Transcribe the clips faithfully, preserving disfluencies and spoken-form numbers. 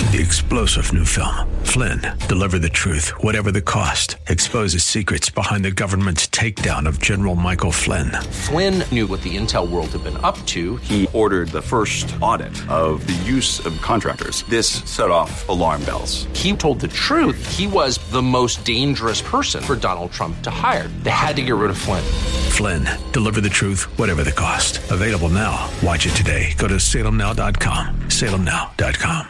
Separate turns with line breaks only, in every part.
The explosive new film, Flynn, deliver the truth, whatever the cost, exposes secrets behind the government's takedown of General Michael Flynn.
Flynn knew what the intel world had been up to.
He ordered the first audit of the use of contractors. This set off alarm bells.
He told the truth. He was the most dangerous person for Donald Trump to hire. They had to get rid of Flynn.
Flynn, deliver the truth, whatever the cost. Available now. Watch it today. Go to salem now dot com. salem now dot com.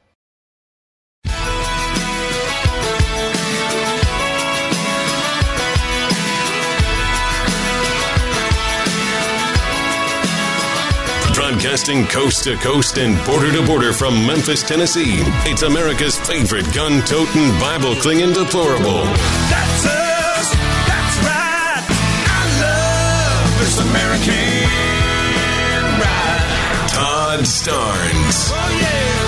Broadcasting coast to coast and border to border from Memphis, Tennessee. It's America's favorite gun-toting, Bible-clinging deplorable.
That's us. That's right. I love this American ride.
Todd Starnes.
Oh, yeah.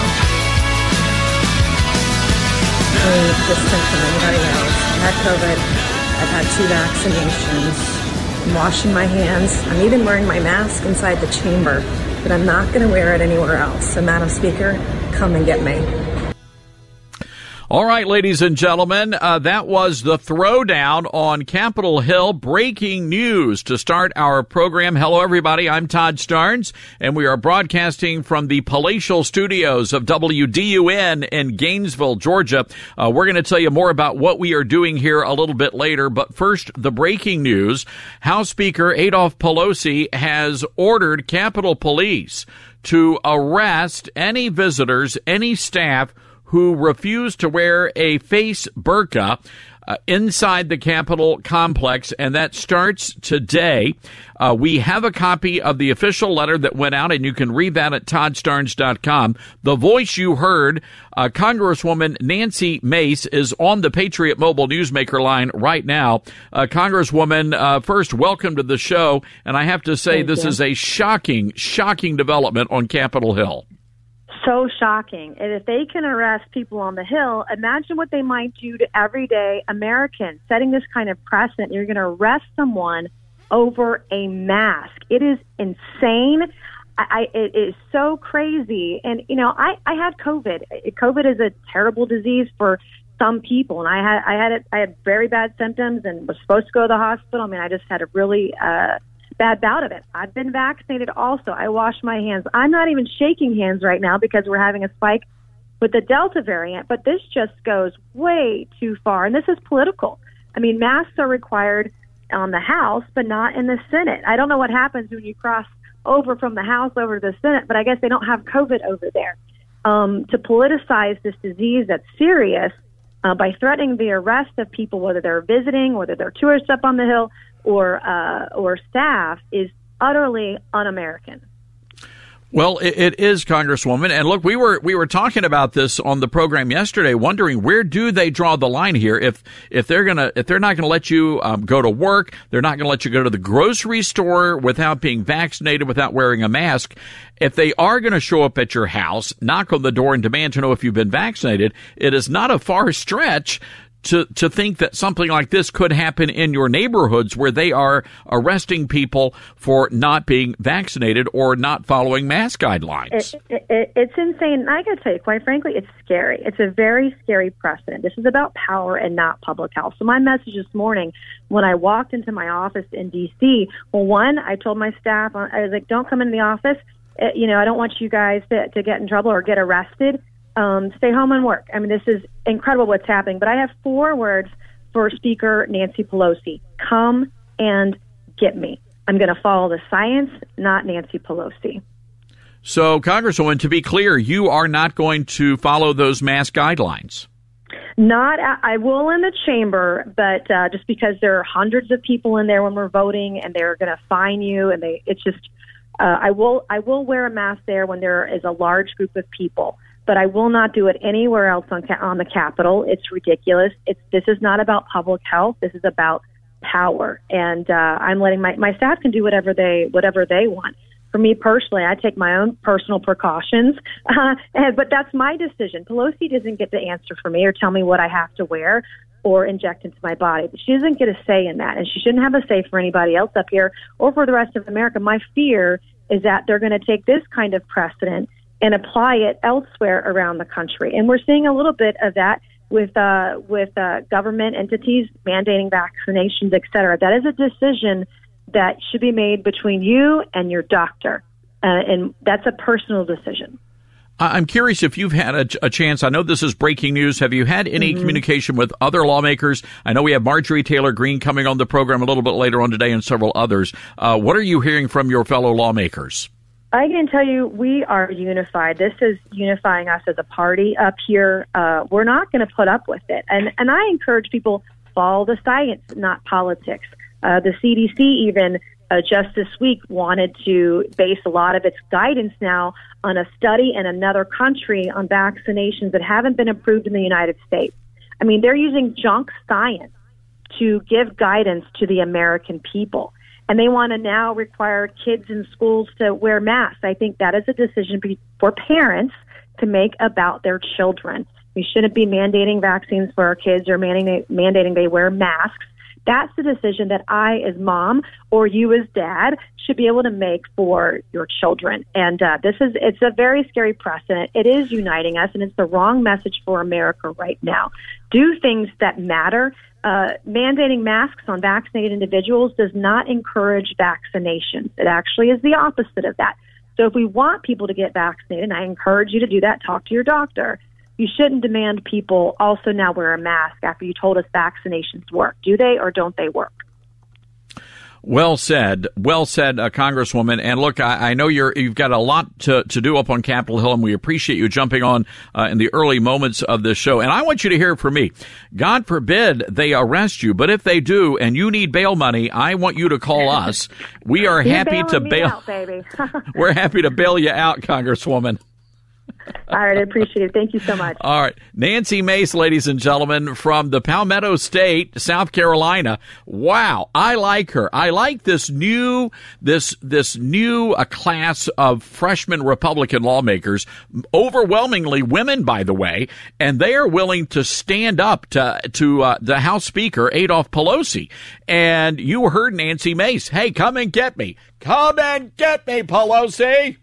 Any distant from anybody else. I had COVID. I've had two vaccinations. I'm washing my hands. I'm even wearing my mask inside the chamber, but I'm not going to wear it anywhere else. So, Madam Speaker, come and get me.
All right, ladies and gentlemen, uh, that was the throwdown on Capitol Hill. Breaking news to start our program. Hello, everybody. I'm Todd Starnes, and we are broadcasting from the palatial studios of W D U N in Gainesville, Georgia. Uh, we're going to tell you more about what we are doing here a little bit later. But first, the breaking news. House Speaker Adolph Pelosi has ordered Capitol Police to arrest any visitors, any staff who refused to wear a face burqa uh, inside the Capitol complex, and that starts today. Uh, we have a copy of the official letter that went out, and you can read that at todd starnes dot com. The voice you heard, uh, Congresswoman Nancy Mace, is on the Patriot Mobile Newsmaker line right now. Uh, Congresswoman, uh, first, welcome to the show, and I have to say
Thank
this
you.
is a shocking, shocking development on Capitol Hill.
So shocking. And if they can arrest people on the Hill, imagine what they might do to everyday Americans, setting this kind of precedent. You're going to arrest someone over a mask. It is insane. I, I, it is so crazy. And, you know, I, I had COVID. COVID is a terrible disease for some people. And I had, I had, it, I had very bad symptoms and was supposed to go to the hospital. I mean, I just had a really, uh, bad bout of it. I've been vaccinated also. I wash my hands. I'm not even shaking hands right now because we're having a spike with the Delta variant, but this just goes way too far. And this is political. I mean, masks are required on the House, but not in the Senate. I don't know what happens when you cross over from the House over to the Senate, but I guess they don't have COVID over there. Um, to politicize this disease that's serious uh, by threatening the arrest of people, whether they're visiting, whether they're tourists up on the Hill, or uh, or staff, is utterly un-American.
Well, it, it is, Congresswoman. And look, we were we were talking about this on the program yesterday, wondering where do they draw the line here? If if they're gonna if they're not gonna let you um, go to work, they're not gonna let you go to the grocery store without being vaccinated, without wearing a mask. If they are going to show up at your house, knock on the door, and demand to know if you've been vaccinated, it is not a far stretch to to think that something like this could happen in your neighborhoods where they are arresting people for not being vaccinated or not following mask guidelines.
It, it, it's insane. And I got to tell you, quite frankly, it's scary. It's a very scary precedent. This is about power and not public health. So my message this morning when I walked into my office in D C, well, one, I told my staff, I was like, don't come into the office. You know, I don't want you guys to, to get in trouble or get arrested. Um, stay home and work. I mean, this is incredible what's happening. But I have four words for Speaker Nancy Pelosi. Come and get me. I'm going to follow the science, not Nancy Pelosi.
So, Congresswoman, to be clear, you are not going to follow those mask guidelines.
Not, I will in the chamber, but uh, just because there are hundreds of people in there when we're voting, and they're going to fine you, and they, it's just, uh, I will, I will wear a mask there when there is a large group of people. But I will not do it anywhere else on on the Capitol. It's ridiculous. It's this is not about public health. This is about power, and uh, I'm letting my my staff can do whatever they whatever they want. For me personally, I take my own personal precautions, uh, and, but that's my decision. Pelosi doesn't get to answer for me or tell me what I have to wear or inject into my body. But she doesn't get a say in that, and she shouldn't have a say for anybody else up here or for the rest of America. My fear is that they're going to take this kind of precedent and apply it elsewhere around the country. And we're seeing a little bit of that with uh, with uh, government entities mandating vaccinations, et cetera. That is a decision that should be made between you and your doctor, uh, and that's a personal decision.
I'm curious if you've had a, a chance. I know this is breaking news. Have you had any mm-hmm. communication with other lawmakers? I know we have Marjorie Taylor Greene coming on the program a little bit later on today and several others. Uh, what are you hearing from your fellow lawmakers?
I can tell you we are unified. This is unifying us as a party up here. Uh, we're not going to put up with it. And, and I encourage people, follow the science, not politics. Uh, the C D C even uh, just this week wanted to base a lot of its guidance now on a study in another country on vaccinations that haven't been approved in the United States. I mean, they're using junk science to give guidance to the American people. And they want to now require kids in schools to wear masks. I think that is a decision for parents to make about their children. We shouldn't be mandating vaccines for our kids or mandating, mandating they wear masks. That's the decision that I, as mom, or you as dad, should be able to make for your children. And uh, this is, it's a very scary precedent. It is uniting us, and it's the wrong message for America right now. Do things that matter. Uh, mandating masks on vaccinated individuals does not encourage vaccinations. It actually is the opposite of that. So if we want people to get vaccinated, and I encourage you to do that, talk to your doctor, you shouldn't demand people also now wear a mask after you told us vaccinations work. Do they or don't they work?
Well said. Well said, uh, Congresswoman. And look, I, I know you're, you've got a lot to, to do up on Capitol Hill, and we appreciate you jumping on uh, in the early moments of this show. And I want you to hear from me. God forbid they arrest you, but if they do and you need bail money, I want you to call us. We are
You're
happy to
me
bail.
Out, baby.
We're happy to bail you out, Congresswoman.
All right, I appreciate it. Thank you so much.
All right. Nancy Mace, ladies and gentlemen, from the Palmetto State, South Carolina. Wow, I like her. I like this new this this new uh, class of freshman Republican lawmakers, overwhelmingly women, by the way, and they are willing to stand up to to uh, the House Speaker, Adolph Pelosi. And you heard Nancy Mace. Hey, come and get me. Come and get me, Pelosi.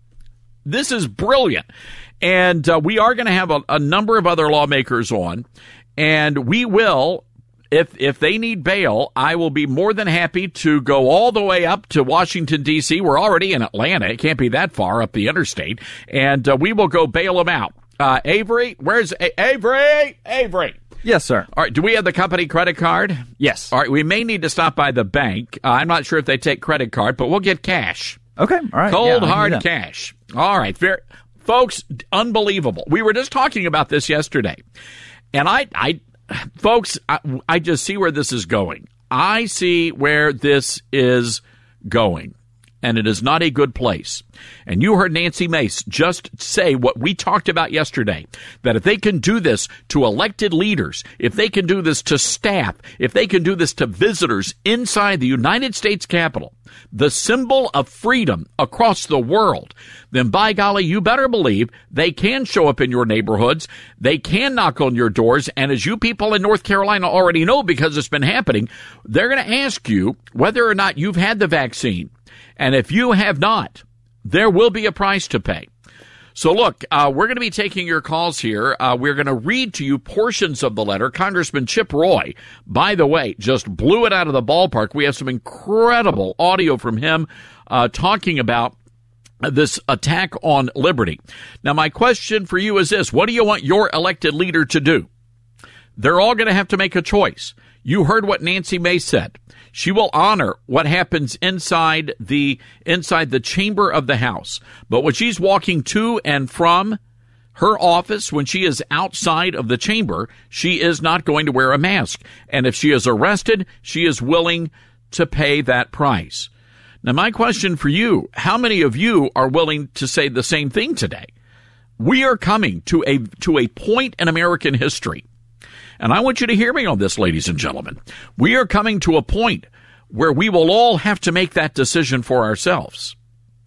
This is brilliant. And uh, we are going to have a, a number of other lawmakers on, and we will, if if they need bail, I will be more than happy to go all the way up to Washington, D C. We're already in Atlanta. It can't be that far up the interstate. And uh, we will go bail them out. Uh, Avery, where's A- Avery? Avery.
Yes, sir.
All right. Do we have the company credit card?
Yes.
All right. We may need to stop by the bank. Uh, I'm not sure if they take credit card, but we'll get cash.
Okay. All right.
Cold,
yeah,
hard cash. All right. Very, folks, unbelievable. We were just talking about this yesterday. And I, I folks, I, I just see where this is going. I see where this is going. And it is not a good place. And you heard Nancy Mace just say what we talked about yesterday, that if they can do this to elected leaders, if they can do this to staff, if they can do this to visitors inside the United States Capitol, the symbol of freedom across the world, then by golly, you better believe they can show up in your neighborhoods. They can knock on your doors. And as you people in North Carolina already know, because it's been happening, they're going to ask you whether or not you've had the vaccine. And if you have not, there will be a price to pay. So look, uh, we're going to be taking your calls here. Uh, we're going to read to you portions of the letter. Congressman Chip Roy, by the way, just blew it out of the ballpark. We have some incredible audio from him uh, talking about this attack on liberty. Now, my question for you is this. What do you want your elected leader to do? They're all going to have to make a choice. You heard what Nancy Mace said. She will honor what happens inside the inside the chamber of the House. But when she's walking to and from her office, when she is outside of the chamber, she is not going to wear a mask. And if she is arrested, she is willing to pay that price. Now, my question for you, how many of you are willing to say the same thing today? We are coming to a to a point in American history. And I want you to hear me on this, ladies and gentlemen. We are coming to a point where we will all have to make that decision for ourselves.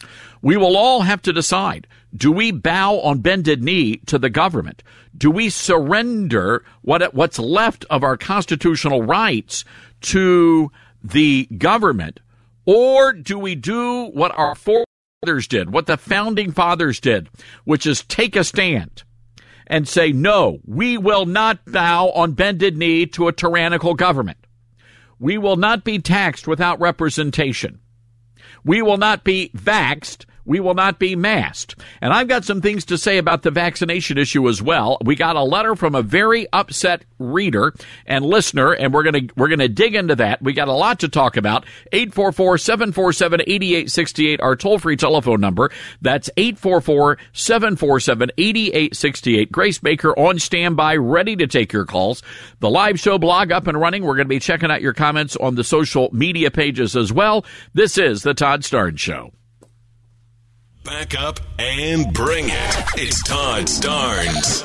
We will all have to decide, do we bow on bended knee to the government? Do we surrender what what's left of our constitutional rights to the government? Or do we do what our fathers did, what the founding fathers did, which is take a stand and say, no, we will not bow on bended knee to a tyrannical government. We will not be taxed without representation. We will not be vaxxed. We will not be masked. And I've got some things to say about the vaccination issue as well. We got a letter from a very upset reader and listener, and we're going to we're going to dig into that. We got a lot to talk about. eight four four, seven four seven, eight eight six eight, our toll-free telephone number. That's eight four four, seven four seven, eight eight six eight. Grace Baker on standby, ready to take your calls. The live show blog up and running. We're going to be checking out your comments on the social media pages as well. This is the Todd Starnes Show.
Back up and bring it. It's Todd Starnes.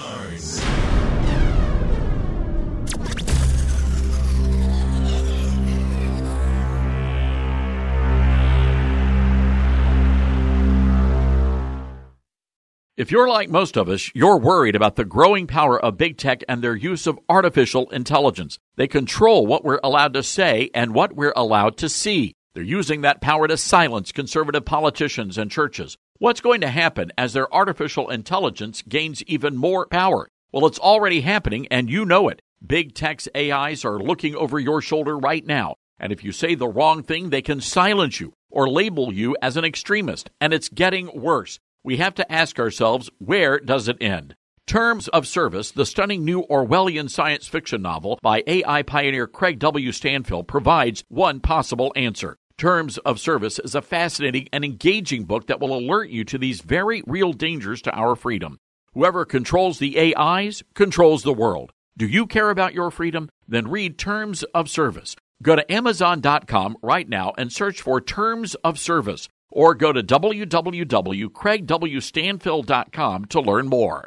If you're like most of us, you're worried about the growing power of big tech and their use of artificial intelligence. They control what we're allowed to say and what we're allowed to see. They're using that power to silence conservative politicians and churches. What's going to happen as their artificial intelligence gains even more power? Well, it's already happening, and you know it. Big tech's A Is are looking over your shoulder right now. And if you say the wrong thing, they can silence you or label you as an extremist. And it's getting worse. We have to ask ourselves, where does it end? Terms of Service, the stunning new Orwellian science fiction novel by A I pioneer Craig W. Stanfill, provides one possible answer. Terms of Service is a fascinating and engaging book that will alert you to these very real dangers to our freedom. Whoever controls the A Is controls the world. Do you care about your freedom? Then read Terms of Service. Go to Amazon dot com right now and search for Terms of Service, or go to w w w dot craig w stanfill dot com to learn more.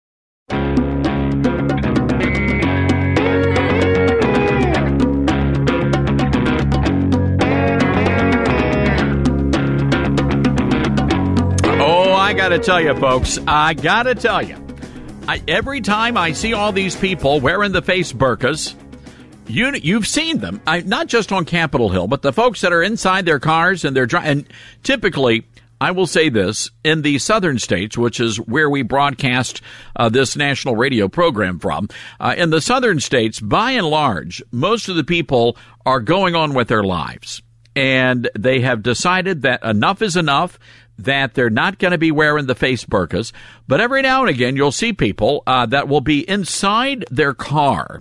I got to tell you, folks, I got to tell you, I, every time I see all these people wearing the face burqas, you, you've seen them, I, not just on Capitol Hill, but the folks that are inside their cars and they're driving. And typically, I will say this, in the southern states, which is where we broadcast uh, this national radio program from, uh, in the southern states, by and large, most of the people are going on with their lives. And they have decided that enough is enough, that they're not going to be wearing the face burqas. But every now and again, you'll see people uh, that will be inside their car,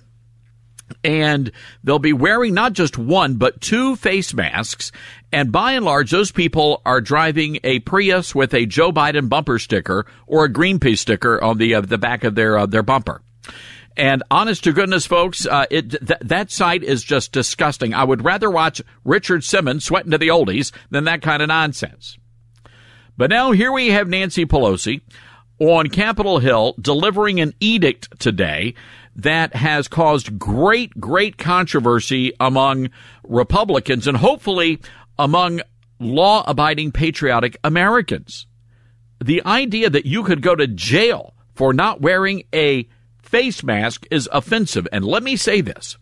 and they'll be wearing not just one, but two face masks. And by and large, those people are driving a Prius with a Joe Biden bumper sticker or a Greenpeace sticker on the uh, the back of their uh, their bumper. And honest to goodness, folks, uh, it th- that sight is just disgusting. I would rather watch Richard Simmons sweating to the oldies than that kind of nonsense. But now here we have Nancy Pelosi on Capitol Hill delivering an edict today that has caused great, great controversy among Republicans and hopefully among law-abiding, patriotic Americans. The idea that you could go to jail for not wearing a face mask is offensive. And let me say this.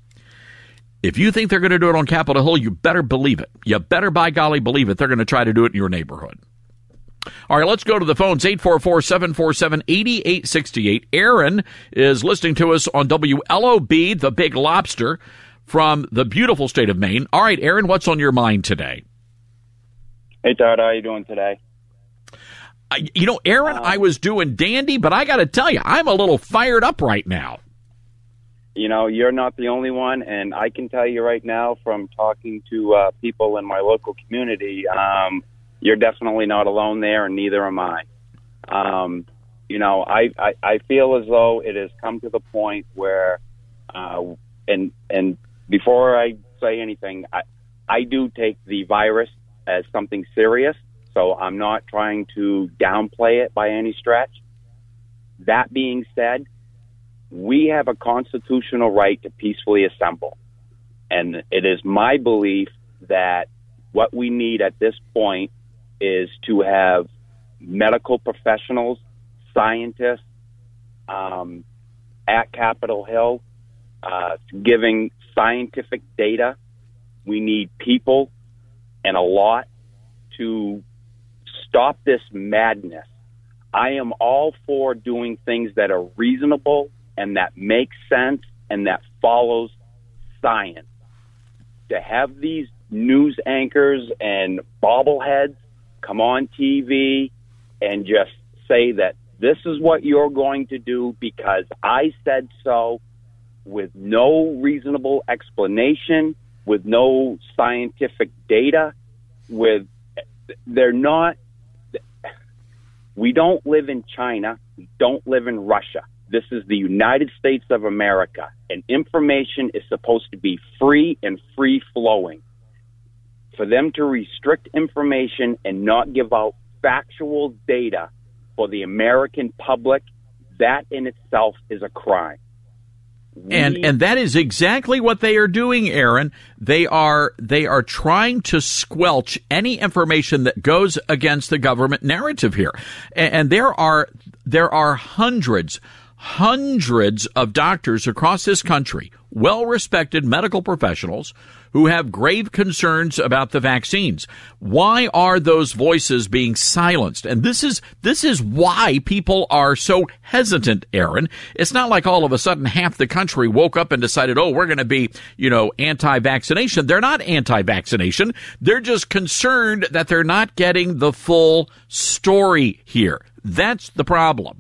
If you think they're going to do it on Capitol Hill, you better believe it. You better, by golly, believe it. They're going to try to do it in your neighborhood. All right, let's go to the phones, eight four four, seven four seven, eight eight six eight. Aaron is listening to us on W L O B, the Big Lobster, from the beautiful state of Maine. All right, Aaron, what's on your mind today?
Hey, Todd, how are you doing today?
Uh, you know, Aaron, um, I was doing dandy, but I got to tell you, I'm a little fired up right now.
You know, you're not the only one, and I can tell you right now from talking to uh, people in my local community, um, you're definitely not alone there, and neither am I. Um, you know, I, I, I feel as though it has come to the point where, uh, and and before I say anything, I, I do take the virus as something serious, so I'm not trying to downplay it by any stretch. That being said, we have a constitutional right to peacefully assemble, and it is my belief that what we need at this point is to have medical professionals, scientists um, at Capitol Hill uh, giving scientific data. We need people and a lot to stop this madness. I am all for doing things that are reasonable and that make sense and that follows science. To have these news anchors and bobbleheads come on T V and just say that this is what you're going to do because I said so, with no reasonable explanation, with no scientific data, with they're not, we don't live in China, we don't live in Russia. This is the United States of America, and information is supposed to be free and free-flowing. For them to restrict information and not give out factual data for the American public, that in itself is a crime.
And and that is exactly what they are doing, Aaron. They are they are trying to squelch any information that goes against the government narrative here. And, and there are there are hundreds hundreds of doctors across this country, well-respected medical professionals who have grave concerns about the vaccines. Why are those voices being silenced? And this is this is why people are so hesitant, Aaron. It's not like all of a sudden half the country woke up and decided, oh, we're going to be, you know, anti-vaccination. They're not anti-vaccination. They're just concerned that they're not getting the full story here. That's the problem.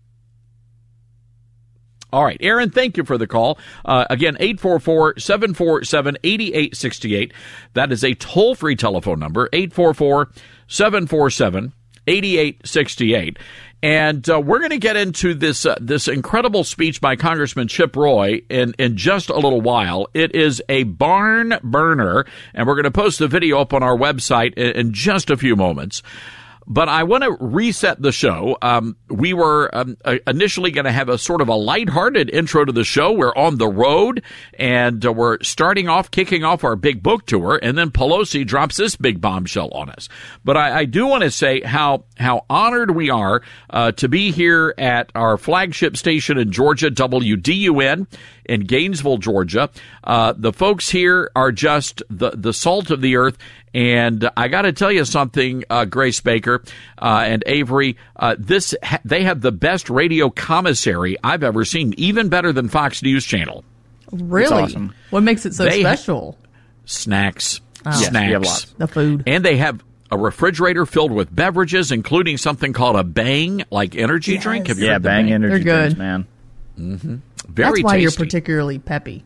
All right, Aaron, thank you for the call. Uh, again, eight four four, seven four seven, eight eight six eight. That is a toll-free telephone number, eight four four, seven four seven, eight eight six eight. And uh, we're going to get into this uh, this incredible speech by Congressman Chip Roy in, in just a little while. It is a barn burner, and we're going to post the video up on our website in, in just a few moments. But I want to reset the show. Um, we were um, initially going to have a sort of a lighthearted intro to the show. We're on the road, and uh, we're starting off, kicking off our big book tour, and then Pelosi drops this big bombshell on us. But I, I do want to say how how honored we are uh, to be here at our flagship station in Georgia, W D U N, in Gainesville, Georgia. Uh, the folks here are just the, the salt of the earth. And I got to tell you something, uh, Grace Baker uh, and Avery. Uh, this ha- they have the best radio commissary I've ever seen, even better than Fox News Channel.
Really?
Awesome.
What makes it so
they
special?
Ha- snacks,
oh.
snacks.
Yes, we have lots.
The food,
and they have a refrigerator filled with beverages, including something called a Bang, like energy
yes.
drink. Have you
yeah,
heard the
Bang
Bang
energy
They're
drinks,
good.
man.
Mm-hmm. Very
That's why
tasty.
you're particularly peppy.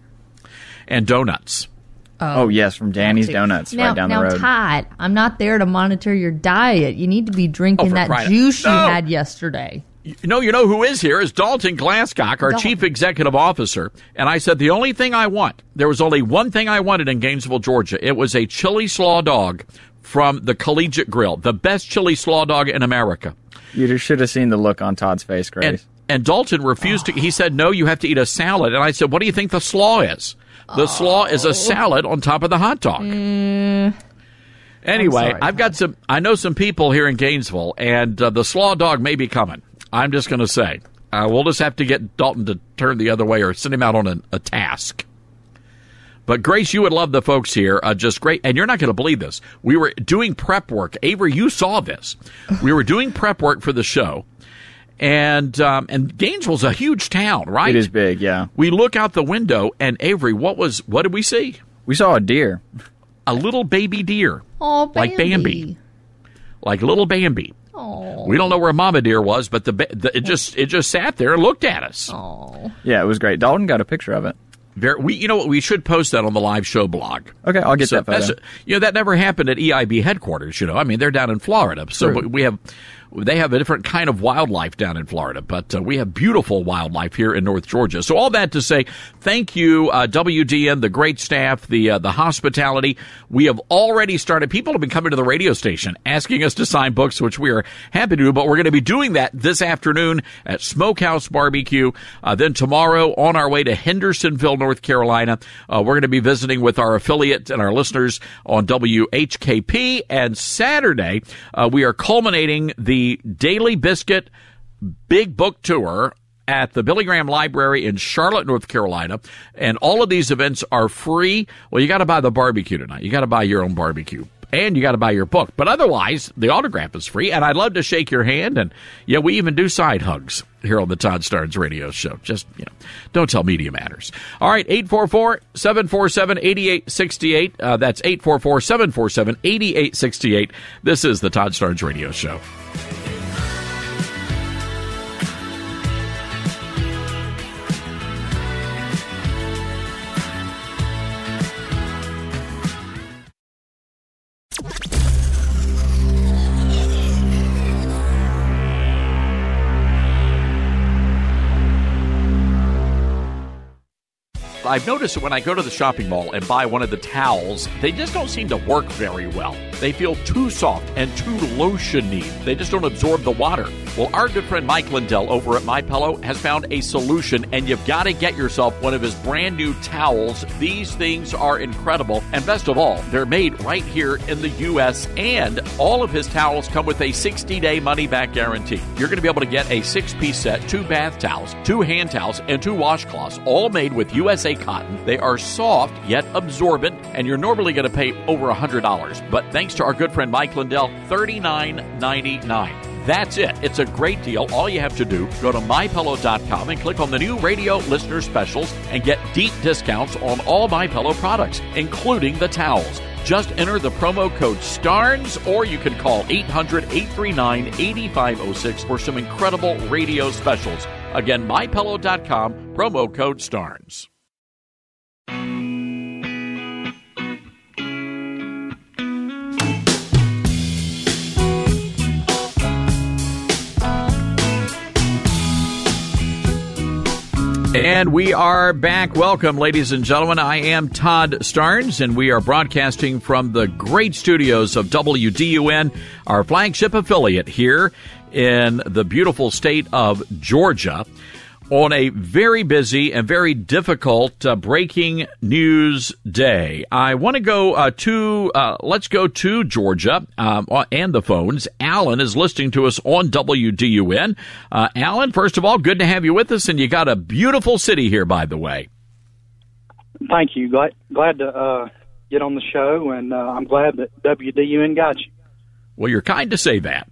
And donuts.
Oh, yes, from Danny's Donuts
now,
right down
now,
the road.
Todd, I'm not there to monitor your diet. You need to be drinking
Oh, for
that
crying-
juice you
No.
had yesterday.
You know, you know who is here is Dalton Glasscock, our
Dalton.
chief executive officer. And I said, the only thing I want, there was only one thing I wanted in Gainesville, Georgia. It was a chili slaw dog from the Collegiate Grill, the best chili slaw dog in America.
You just should have seen the look on Todd's face, Grace.
And, and Dalton refused to. He said, no, you have to eat a salad. And I said, what do you think the slaw is? The slaw is a salad on top of the hot dog.
Mm,
anyway,
sorry,
I've got some, I know some people here in Gainesville, and uh, the slaw dog may be coming. I'm just going to say. Uh, we'll just have to get Dalton to turn the other way or send him out on a, a task. But, Grace, you would love the folks here. Uh, just great. And you're not going to believe this. We were doing prep work. Avery, you saw this. We were doing prep work for the show. And um, and Gainesville's a huge town, right?
It is big, yeah.
We look out the window, and Avery, what was what did we see?
We saw a deer.
A little baby deer.
oh,
Like Bambi. Like little Bambi.
Oh,
We don't know where Mama Deer was, but the, the it just it just sat there and looked at us.
oh.
Yeah, it was great. Dalton got a picture of it.
Very, we, you know what? We should post that on the live show blog.
Okay, I'll get
So
that photo.
that's- You know, that never happened at E I B headquarters. You know, I mean, they're down in Florida, so
True.
we have they have a different kind of wildlife down in Florida, but uh, we have beautiful wildlife here in North Georgia. So all that to say, thank you, uh, W D N, the great staff, the uh, the hospitality. We have already started. People have been coming to the radio station asking us to sign books, which we are happy to do. But we're going to be doing that this afternoon at Smokehouse Barbecue. Uh, then tomorrow, on our way to Hendersonville, North Carolina, uh, we're going to be visiting with our affiliate and our listeners on W H K P. And Saturday, uh, we are culminating the Daily Biscuit Big Book Tour at the Billy Graham Library in Charlotte, North Carolina. And all of these events are free. Well, you got to buy the barbecue tonight. You got to buy your own barbecue. and you got to buy your book. But otherwise, the autograph is free, and I'd love to shake your hand. And yeah, we even do side hugs here on the Todd Starnes Radio Show. Just, you know, don't tell Media Matters. All right, eight four four, seven four seven, eight eight six eight. Uh, that's eight four four, seven four seven, eight eight six eight. This is the Todd Starnes Radio Show. I've noticed that when I go to the shopping mall and buy one of the towels, they just don't seem to work very well. They feel too soft and too lotion-y. They just don't absorb the water. Well, our good friend Mike Lindell over at MyPillow has found a solution, and you've got to get yourself one of his brand new towels. These things are incredible, and best of all, they're made right here in the U S, and all of his towels come with a sixty-day money-back guarantee. You're going to be able to get a six-piece set, two bath towels, two hand towels, and two washcloths, all made with U S A cotton. They are soft yet absorbent, and you're normally going to pay over one hundred dollars. But thanks to our good friend Mike Lindell, thirty-nine ninety-nine. That's it. It's a great deal. All you have to do, go to my pillow dot com and click on the new radio listener specials and get deep discounts on all MyPillow products, including the towels. Just enter the promo code STARNS, or you can call eight hundred, eight three nine, eight five zero six for some incredible radio specials. Again, my pillow dot com, promo code STARNS. And we are back. Welcome, ladies and gentlemen. I am Todd Starnes, and we are broadcasting from the great studios of W D U N, our flagship affiliate here in the beautiful state of Georgia, on a very busy and very difficult uh, breaking news day. I want to go uh, to, uh, let's go to Georgia um, and the phones. Alan is listening to us on W D U N. Uh, Alan, first of all, good to have you with us, and you got a beautiful city here, by the way.
Thank you. Glad, glad to uh, get on the show, and uh, I'm glad that W D U N got you.
Well, you're kind to say that.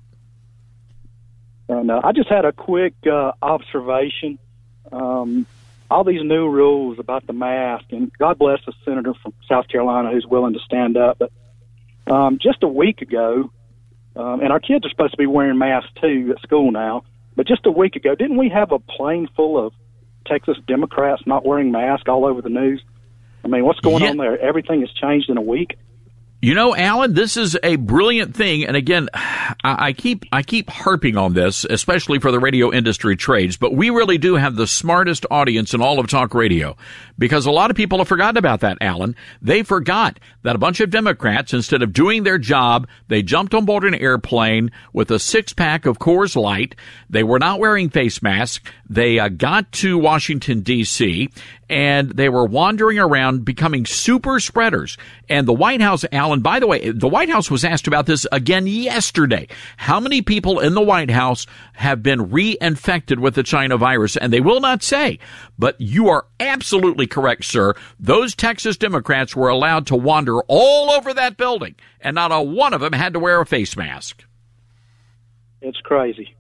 And uh, I just had a quick uh, observation. Um, all these new rules about the mask, and God bless the senator from South Carolina who's willing to stand up. But um, just a week ago, um, and our kids are supposed to be wearing masks too at school now, but just a week ago, didn't we have a plane full of Texas Democrats not wearing masks all over the news? I mean, what's going
yeah.
on there? Everything has changed in a week.
You know, Alan, this is a brilliant thing, and again, I, I keep I keep harping on this, especially for the radio industry trades, but we really do have the smartest audience in all of talk radio, because a lot of people have forgotten about that, Alan. They forgot that a bunch of Democrats, instead of doing their job, they jumped on board an airplane with a six-pack of Coors Light. They were not wearing face masks. They uh, got to Washington, D C, and they were wandering around becoming super spreaders. And the White House, Alan, by the way, the White House was asked about this again yesterday. How many people in the White House have been reinfected with the China virus? And they will not say. But you are absolutely correct, sir. Those Texas Democrats were allowed to wander all over that building, and not a one of them had to wear a face mask.
It's crazy.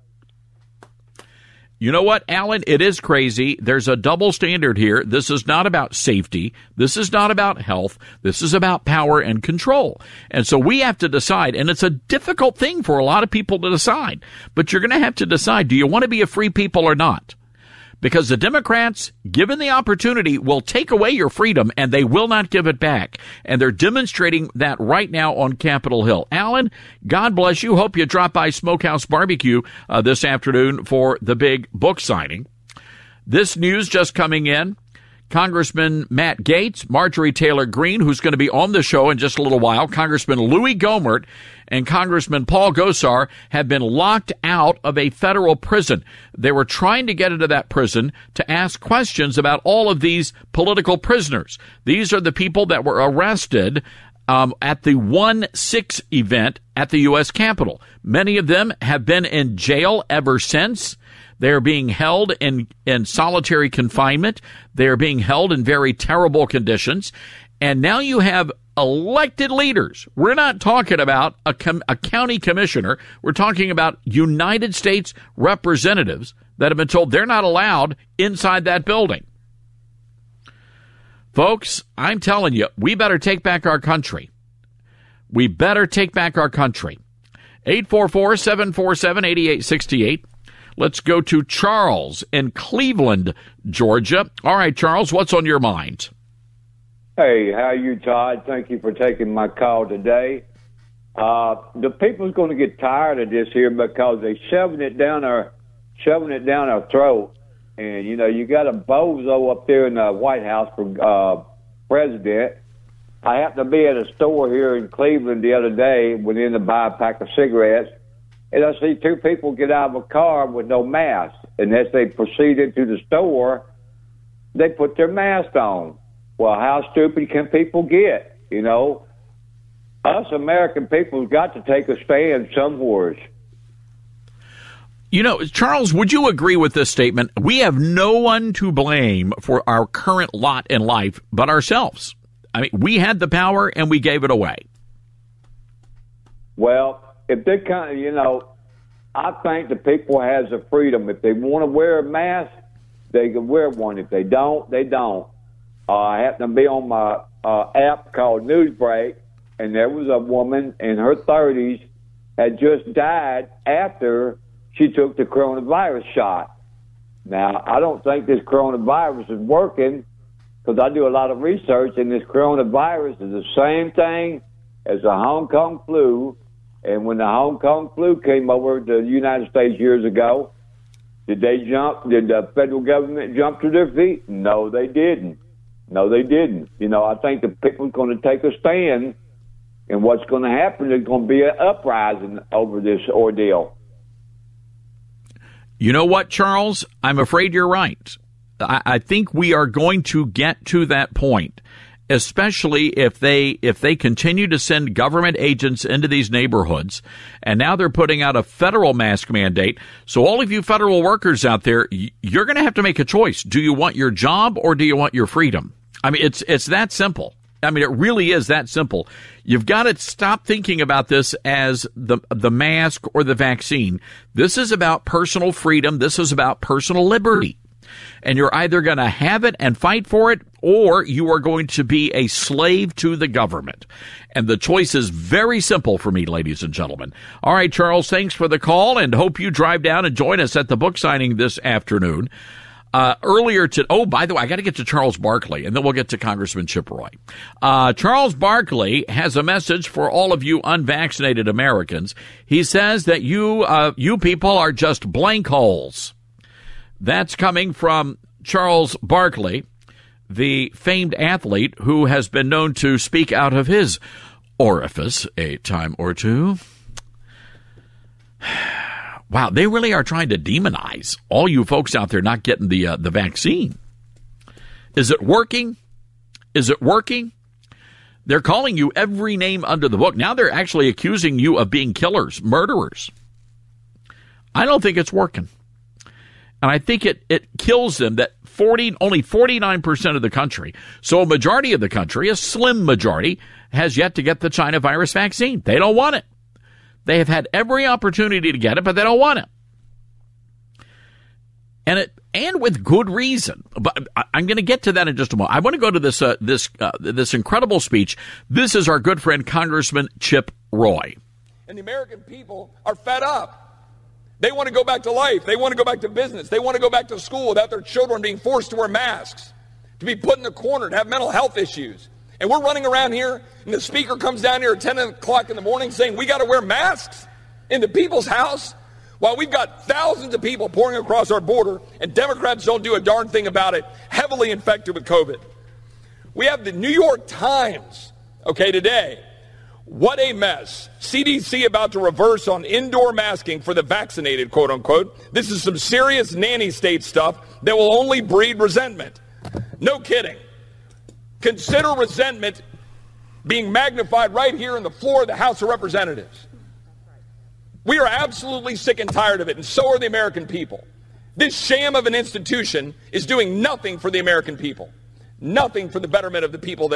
You know what, Alan? It is crazy. There's a double standard here. This is not about safety. This is not about health. This is about power and control. And so we have to decide, and it's a difficult thing for a lot of people to decide, but you're going to have to decide, do you want to be a free people or not? Because the Democrats, given the opportunity, will take away your freedom, and they will not give it back. And they're demonstrating that right now on Capitol Hill. Alan, God bless you. Hope you drop by Smokehouse Barbecue uh, this afternoon for the big book signing. This news just coming in. Congressman Matt Gaetz, Marjorie Taylor Greene, who's going to be on the show in just a little while, Congressman Louis Gohmert, and Congressman Paul Gosar have been locked out of a federal prison. They were trying to get into that prison to ask questions about all of these political prisoners. These are the people that were arrested um, at the one six event at the U S Capitol. Many of them have been in jail ever since. They're being held in, in solitary confinement. They're being held in very terrible conditions. And now you have elected leaders. We're not talking about a, com- a county commissioner. We're talking about United States representatives that have been told they're not allowed inside that building. Folks, I'm telling you, we better take back our country. We better take back our country. eight four four, seven four seven, eight eight six eight. Let's go to Charles in Cleveland, Georgia. All right, Charles, what's on your mind?
Hey, how are you, Todd? Thank you for taking my call today. Uh, the people's going to get tired of this here because they're shoving it down our, shoving it down our throat. And, you know, you got a bozo up there in the White House for uh, president. I happened to be at a store here in Cleveland the other day, went in to buy a pack of cigarettes, and I see two people get out of a car with no mask. And as they proceed into the store, they put their mask on. Well, how stupid can people get? You know, us American people have got to take a stand somewhere.
You know, Charles, would you agree with this statement? We have no one to blame for our current lot in life but ourselves. I mean, we had the power and we gave it away.
Well, if they kind of, you know, I think the people has the freedom. If they want to wear a mask, they can wear one. If they don't, they don't. Uh, I happen to be on my uh, app called Newsbreak, and there was a woman in her thirties had just died after she took the coronavirus shot. Now, I don't think this coronavirus is working because I do a lot of research, and this coronavirus is the same thing as the Hong Kong flu. And when the Hong Kong flu came over to the United States years ago, did they jump? Did the federal government jump to their feet? No, they didn't. No, they didn't. You know, I think the people are going to take a stand, and what's going to happen is going to be an uprising over this ordeal.
You know what, Charles? I'm afraid you're right. I, I think we are going to get to that point, especially if they if they continue to send government agents into these neighborhoods, and now they're putting out a federal mask mandate. So all of you federal workers out there, you're going to have to make a choice. Do you want your job or do you want your freedom? I mean, it's it's that simple. I mean, it really is that simple. You've got to stop thinking about this as the the mask or the vaccine. This is about personal freedom. This is about personal liberty. And you're either going to have it and fight for it, or you are going to be a slave to the government. And the choice is very simple for me, ladies and gentlemen. All right, Charles, thanks for the call, and hope you drive down and join us at the book signing this afternoon. Uh, earlier to, oh, by the way, I got to get to Charles Barkley, and then we'll get to Congressman Chip Roy. Uh, Charles Barkley has a message for all of you unvaccinated Americans. He says that you, uh, you people are just blank holes. That's coming from Charles Barkley, the famed athlete who has been known to speak out of his orifice a time or two. Wow, they really are trying to demonize all you folks out there not getting the uh, the vaccine. Is it working? Is it working? They're calling you every name under the book. Now they're actually accusing you of being killers, murderers. I don't think it's working. And I think it, it kills them that forty only forty-nine percent of the country, so a majority of the country, a slim majority, has yet to get the China virus vaccine. They don't want it. They have had every opportunity to get it, but they don't want it. And it and with good reason. But I'm going to get to that in just a moment. I want to go to this uh, this uh, this incredible speech. This is our good friend Congressman Chip Roy.
And the American people are fed up. They want to go back to life. They want to go back to business. They want to go back to school without their children being forced to wear masks, to be put in the corner, to have mental health issues. And we're running around here, and the speaker comes down here at ten o'clock in the morning saying we got to wear masks in the people's house while we've got thousands of people pouring across our border, and Democrats don't do a darn thing about it, heavily infected with COVID. We have the New York Times, okay, today. What a mess. C D C about to reverse on indoor masking for the vaccinated, quote unquote. This is some serious nanny state stuff that will only breed resentment. No kidding. Consider resentment being magnified right here in the floor of the House of Representatives. We are absolutely sick and tired of it, and so are the American people. This sham of an institution is doing nothing for the American people. Nothing for the betterment of the people that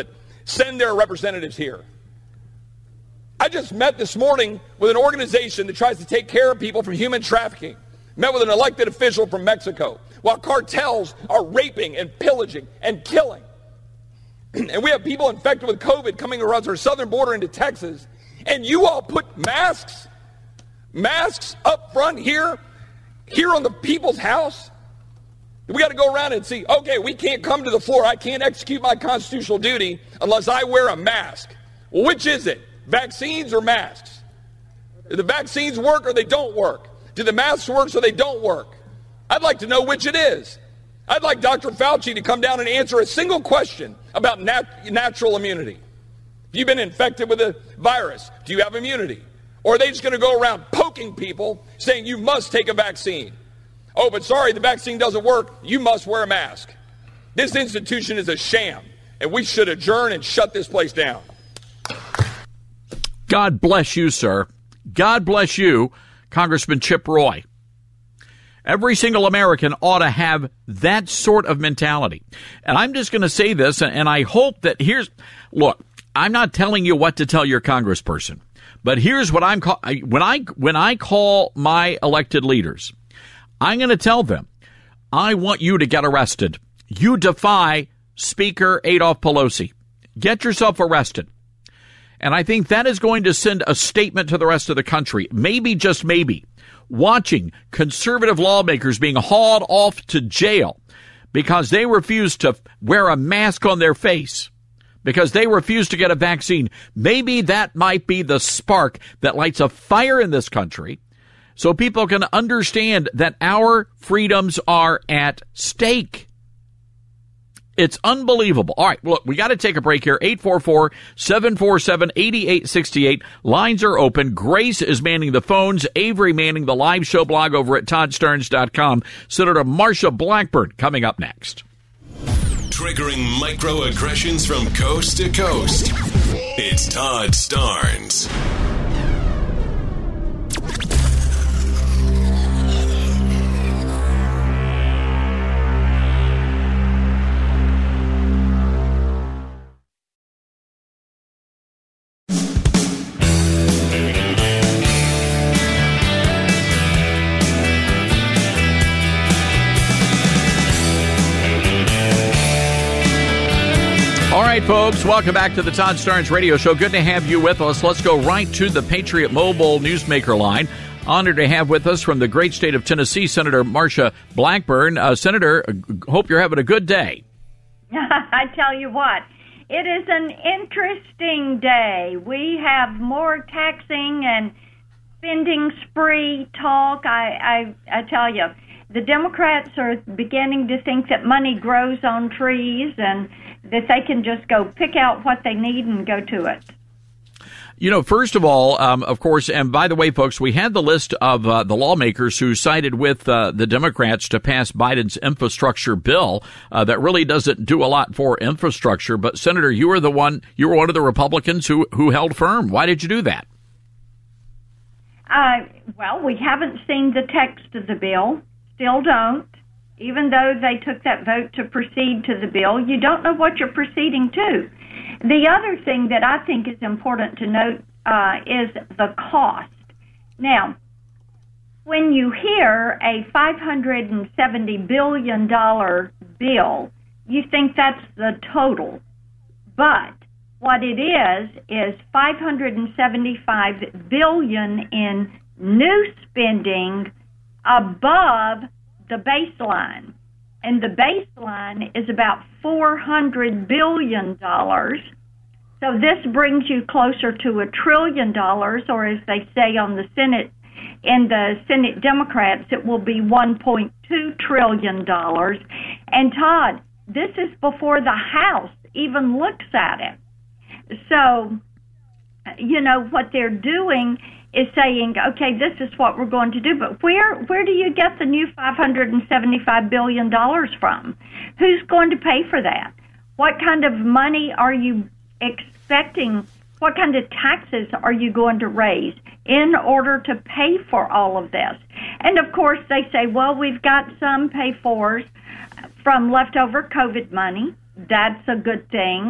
send their representatives here. I just met this morning with an organization that tries to take care of people from human trafficking. Met with an elected official from Mexico while cartels are raping and pillaging and killing. And we have people infected with COVID coming across our southern border into Texas. And you all put masks, masks up front here, here on the people's house. We got to go around and see, okay, we can't come to the floor. I can't execute my constitutional duty unless I wear a mask. Well, which is it? Vaccines or masks? Do the vaccines work or they don't work? Do the masks work so they don't work? I'd like to know which it is. I'd like Doctor Fauci to come down and answer a single question about nat- natural immunity. If you've been infected with a virus, do you have immunity? Or are they just going to go around poking people saying you must take a vaccine? Oh, but sorry, the vaccine doesn't work. You must wear a mask. This institution is a sham, and we should adjourn and shut this place down.
God bless you, sir. God bless you, Congressman Chip Roy. Every single American ought to have that sort of mentality. And I'm just going to say this, and I hope that here's, look, I'm not telling you what to tell your congressperson, but here's what I'm, call, when I, when I call my elected leaders, I'm going to tell them, I want you to get arrested. You defy Speaker Adolph Pelosi. Get yourself arrested. And I think that is going to send a statement to the rest of the country, maybe, just maybe, watching conservative lawmakers being hauled off to jail because they refuse to wear a mask on their face, because they refuse to get a vaccine. Maybe that might be the spark that lights a fire in this country so people can understand that our freedoms are at stake. It's unbelievable. All right, look, we got to take a break here. eight four four, seven four seven, eight eight six eight. Lines are open. Grace is manning the phones. Avery manning the live show blog over at todd starnes dot com. Senator Marsha Blackburn coming up next.
Triggering microaggressions from coast to coast. It's Todd Starnes.
All right, folks, welcome back to the Todd Starnes Radio Show. Good to have you with us. Let's go right to the Patriot Mobile Newsmaker line. Honored to have with us from the great state of Tennessee, Senator Marsha Blackburn. Uh, Senator, hope you're having a good day.
I tell you what, it is an interesting day. We have more taxing and spending spree talk. I, I, I tell you, the Democrats are beginning to think that money grows on trees and that they can just go pick out what they need and go to it.
You know, first of all, um, of course, and by the way, folks, we had the list of uh, the lawmakers who sided with uh, the Democrats to pass Biden's infrastructure bill uh, that really doesn't do a lot for infrastructure. But, Senator, you were the one, you were one of the Republicans who, who held firm. Why did you do that?
Uh, well, we haven't seen the text of the bill. Still don't. Even though they took that vote to proceed to the bill, you don't know what you're proceeding to. The other thing that I think is important to note uh, is the cost. Now, when you hear a five hundred seventy billion dollars bill, you think that's the total. But what it is, is five hundred seventy-five billion dollars in new spending above the baseline, and the baseline is about four hundred billion dollars. So this brings you closer to a trillion dollars, or as they say on the Senate, in the Senate Democrats, it will be one point two trillion dollars. And Todd, this is before the House even looks at it. So, you know, what they're doing is saying, okay, this is what we're going to do, but where where do you get the new five hundred seventy-five billion dollars from? Who's going to pay for that? What kind of money are you expecting? What kind of taxes are you going to raise in order to pay for all of this? And, of course, they say, well, we've got some pay-fors from leftover COVID money. That's a good thing.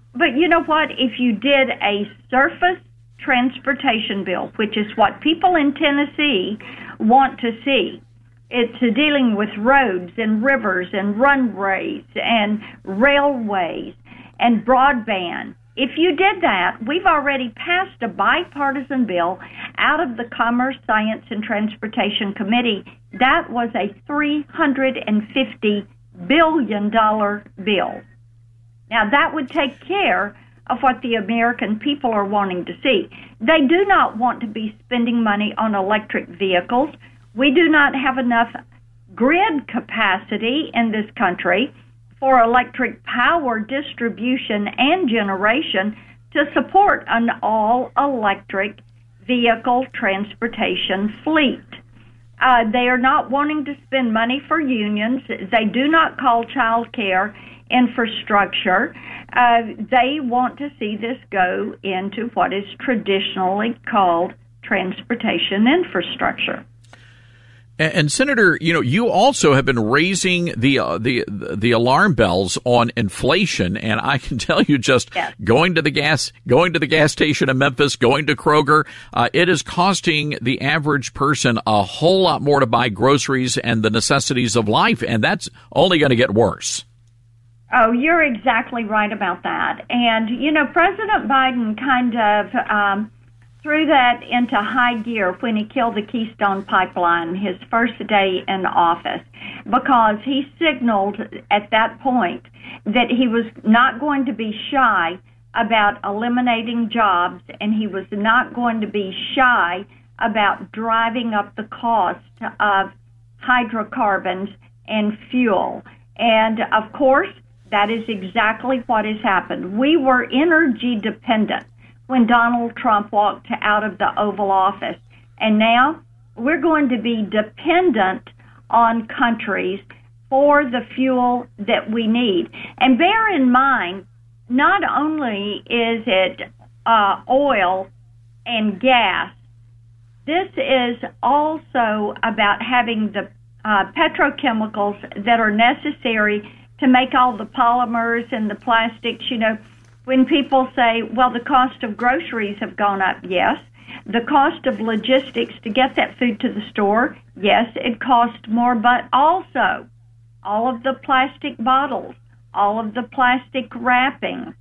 but you know what? If you did a surface transportation bill, which is what people in Tennessee want to see, it's dealing with roads and rivers and runways and railways and broadband. If you did that, we've already passed a bipartisan bill out of the Commerce, Science, and Transportation Committee. That was a three hundred fifty billion dollars bill. Now, that would take care of what the American people are wanting to see. They do not want to be spending money on electric vehicles. We do not have enough grid capacity in this country for electric power distribution and generation to support an all-electric vehicle transportation fleet. Uh, they are not wanting to spend money for unions. They do not call child care infrastructure. Uh, they want to see this go into what is traditionally called transportation infrastructure.
And, and Senator, you know, you also have been raising the uh, the the alarm bells on inflation, and I can tell you, just yes. going to the gas going to the gas station in Memphis, going to Kroger, uh, it is costing the average person a whole lot more to buy groceries and the necessities of life, and that's only going to get worse.
Oh, you're exactly right about that. And, you know, President Biden kind of um, threw that into high gear when he killed the Keystone Pipeline his first day in office, because he signaled at that point that he was not going to be shy about eliminating jobs, and he was not going to be shy about driving up the cost of hydrocarbons and fuel. And, of course, that is exactly what has happened. We were energy dependent when Donald Trump walked out of the Oval Office. And now we're going to be dependent on countries for the fuel that we need. And bear in mind, not only is it uh, oil and gas, this is also about having the uh, petrochemicals that are necessary to make all the polymers and the plastics. You know, when people say, well, the cost of groceries have gone up, yes. The cost of logistics to get that food to the store, yes, it costs more, but also all of the plastic bottles, all of the plastic wrapping,